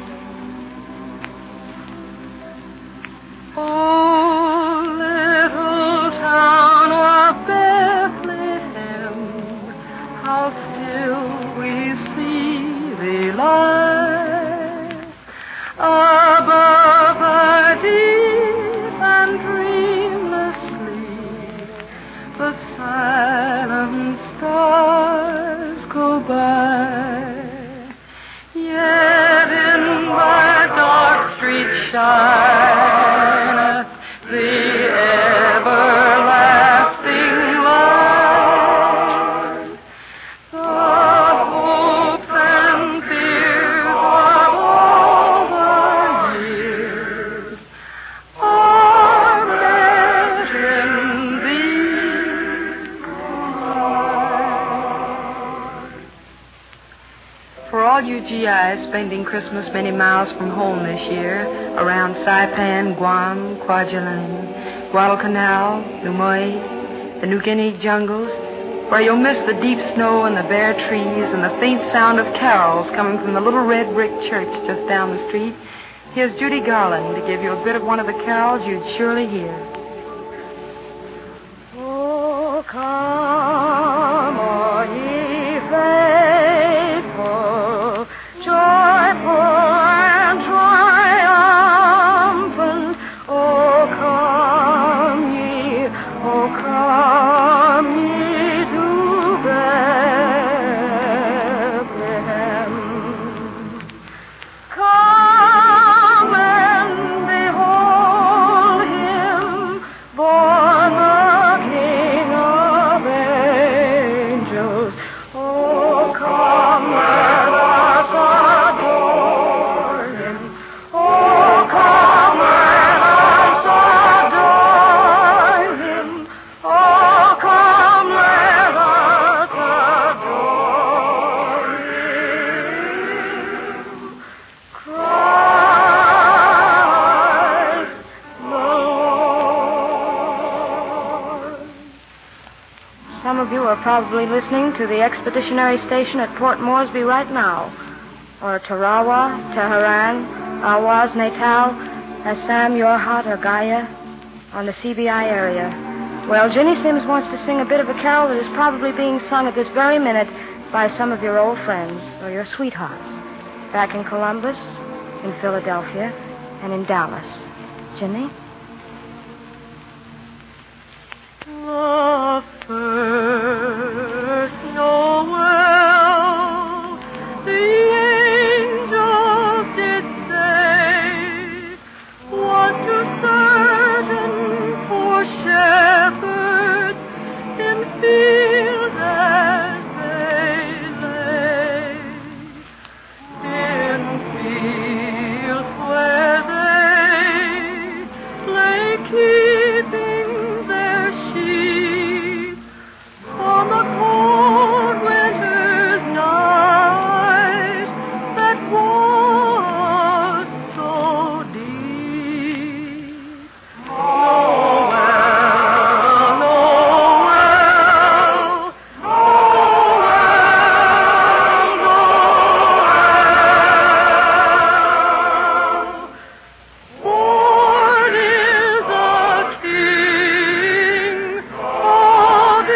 Oh, little town of Bethlehem, how still we see thee lie above a deep and dreamless sleep. The silent stars go by, yet in thy dark street shineth the everlasting light. The hopes and fears of all the years are met in thee. For all you GIs spending Christmas many miles from home this year, around Saipan, Guam, Kwajalein, Guadalcanal, Nimoy, the New Guinea jungles, where you'll miss the deep snow and the bare trees and the faint sound of carols coming from the little red brick church just down the street, here's Judy Garland to give you a bit of one of the carols you'd surely hear. Oh, come, all ye faithful, joyful and triumphant. Oh, come ye to Bethlehem. Come and behold him, born the King of angels. Oh, come, let us adore him. Oh, come, let us adore him. Oh, come, let us adore him. Christ the Lord. Some of you are probably listening to the expeditionary station at Port Moresby right now, or Tarawa, Tehran, Awaz, Natal, Assam, Yorhat, or Gaya, on the CBI area. Well, Ginny Sims wants to sing a bit of a carol that is probably being sung at this very minute by some of your old friends or your sweethearts back in Columbus, in Philadelphia, and in Dallas. Ginny? The first Noel, the angels did say, was too certain for shepherds in fields as they lay. In fields where they lay keeping their sheep on the cold winter's night that was so deep. Noel, Noel, Noel, Noel. Born is a King of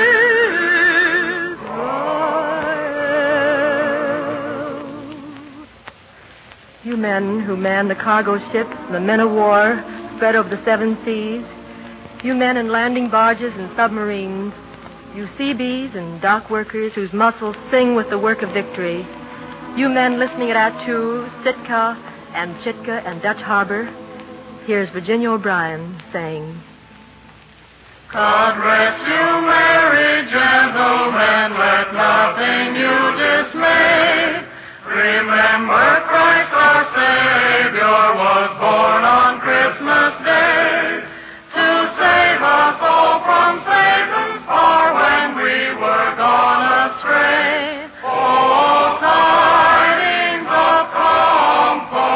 Israel. You men who man the cargo ships, the men of war spread over the seven seas, you men in landing barges and submarines, you Seabees and dock workers whose muscles sing with the work of victory, you men listening at Attu, Sitka, and Chitka and Dutch Harbor, here's Virginia O'Brien saying, God rest you, merry gentlemen, let nothing you dismay. Remember Christ our Savior was born on Christmas Day to save us all from Satan's power when we were gone astray. Oh, tidings of comfort.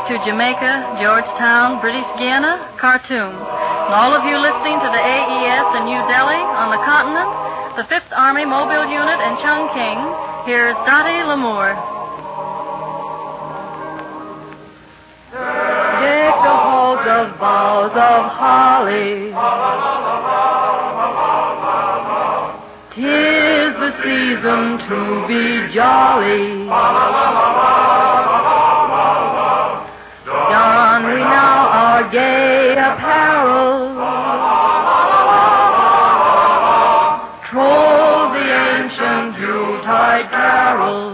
to Jamaica, Georgetown, British Guiana, Khartoum, and all of you listening to the AES in New Delhi, on the continent, the 5th Army Mobile Unit in Chongqing, here's Dottie Lamour. Deck the halls of boughs of holly. 'Tis the season to be jolly. Don we now our gay apparel. Troll the ancient Yuletide carol.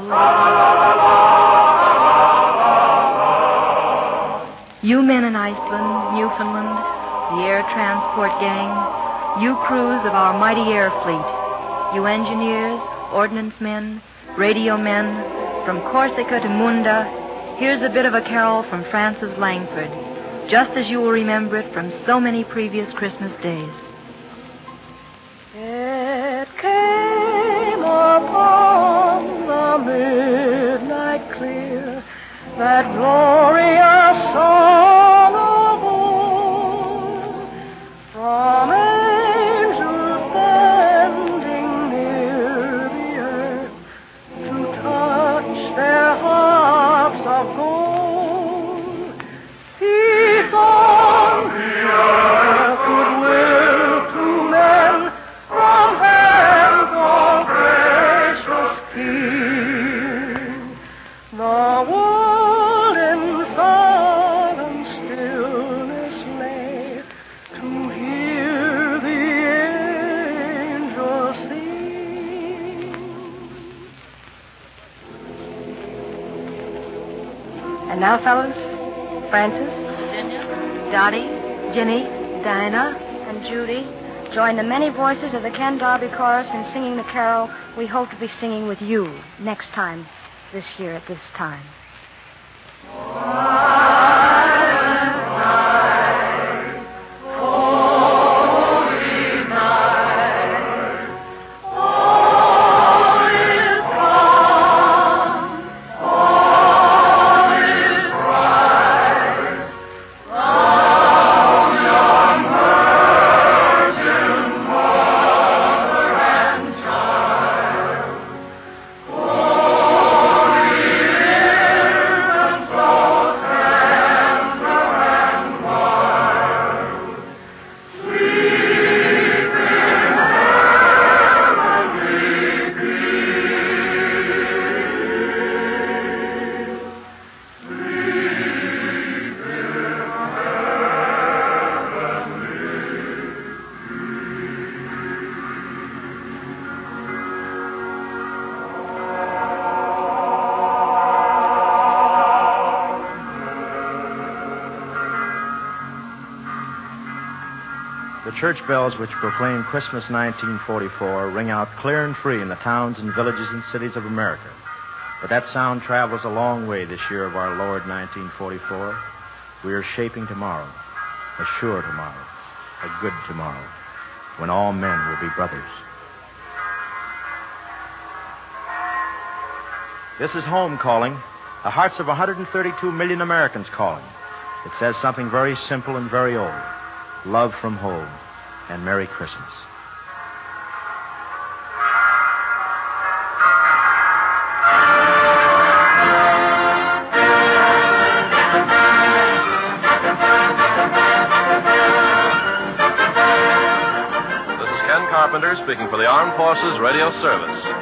You men in Iceland, Newfoundland, the air transport gang, you crews of our mighty air fleet, you engineers, ordnance men, radio men, from Corsica to Munda, here's a bit of a carol from Francis Langford, just as you will remember it from so many previous Christmas days. It came upon the midnight clear, that glorious song of old, from angels bending near the earth to touch their harps of gold. Peace on the earth, goodwill to men, from heaven, oh gracious King. The world in silent stillness lay to hear the angels sing. And now, fellas, Francis, Dottie, Ginny, Dinah, and Judy join the many voices of the Ken Darby Chorus in singing the carol we hope to be singing with you next time, this year at this time. The church bells which proclaim Christmas 1944 ring out clear and free in the towns and villages and cities of America. But that sound travels a long way this year of our Lord 1944. We are shaping tomorrow, a sure tomorrow, a good tomorrow, when all men will be brothers. This is home calling, the hearts of 132 million Americans calling. It says something very simple and very old. Love from home, and Merry Christmas. This is Ken Carpenter speaking for the Armed Forces Radio Service.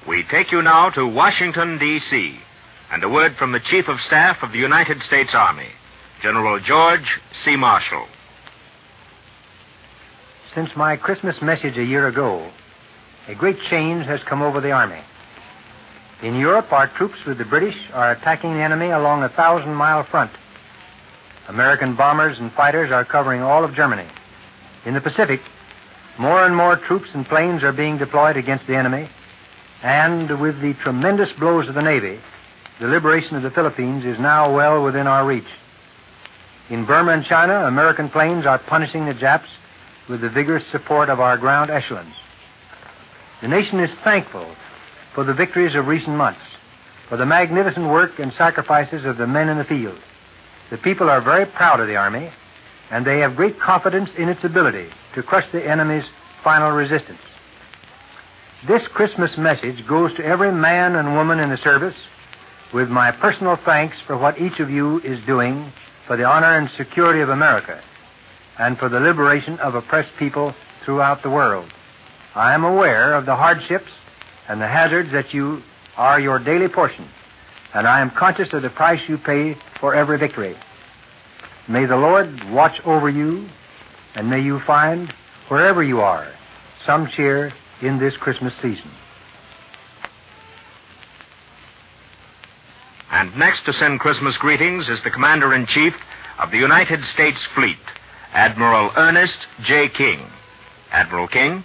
We take you now to Washington, D.C., and a word from the Chief of Staff of the United States Army, General George C. Marshall. Since my Christmas message a year ago, a great change has come over the Army. In Europe, our troops with the British are attacking the enemy along a 1,000-mile front. American bombers and fighters are covering all of Germany. In the Pacific, more and more troops and planes are being deployed against the enemy, and with the tremendous blows of the Navy, the liberation of the Philippines is now well within our reach. In Burma and China, American planes are punishing the Japs with the vigorous support of our ground echelons. The nation is thankful for the victories of recent months, for the magnificent work and sacrifices of the men in the field. The people are very proud of the Army, and they have great confidence in its ability to crush the enemy's final resistance. This Christmas message goes to every man and woman in the service with my personal thanks for what each of you is doing for the honor and security of America and for the liberation of oppressed people throughout the world. I am aware of the hardships and the hazards that you are your daily portion, and I am conscious of the price you pay for every victory. May the Lord watch over you, and may you find, wherever you are, some cheer in this Christmas season. And next to send Christmas greetings is the Commander-in-Chief of the United States Fleet, Admiral Ernest J. King. Admiral King?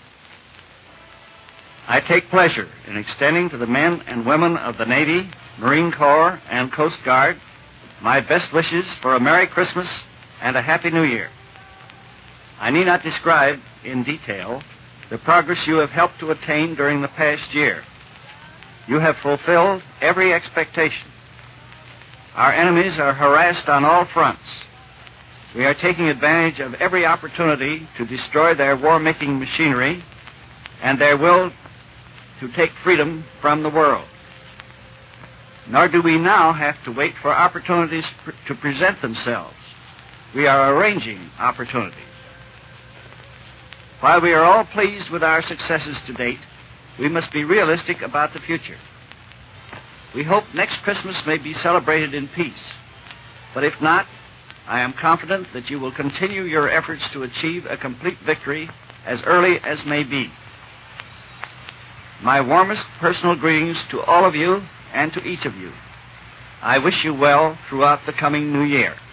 I take pleasure in extending to the men and women of the Navy, Marine Corps, and Coast Guard my best wishes for a Merry Christmas and a Happy New Year. I need not describe in detail the progress you have helped to attain during the past year. You have fulfilled every expectation. Our enemies are harassed on all fronts. We are taking advantage of every opportunity to destroy their war-making machinery and their will to take freedom from the world. Nor do we now have to wait for opportunities to present themselves. We are arranging opportunities. While we are all pleased with our successes to date, we must be realistic about the future. We hope next Christmas may be celebrated in peace. But if not, I am confident that you will continue your efforts to achieve a complete victory as early as may be. My warmest personal greetings to all of you and to each of you. I wish you well throughout the coming new year.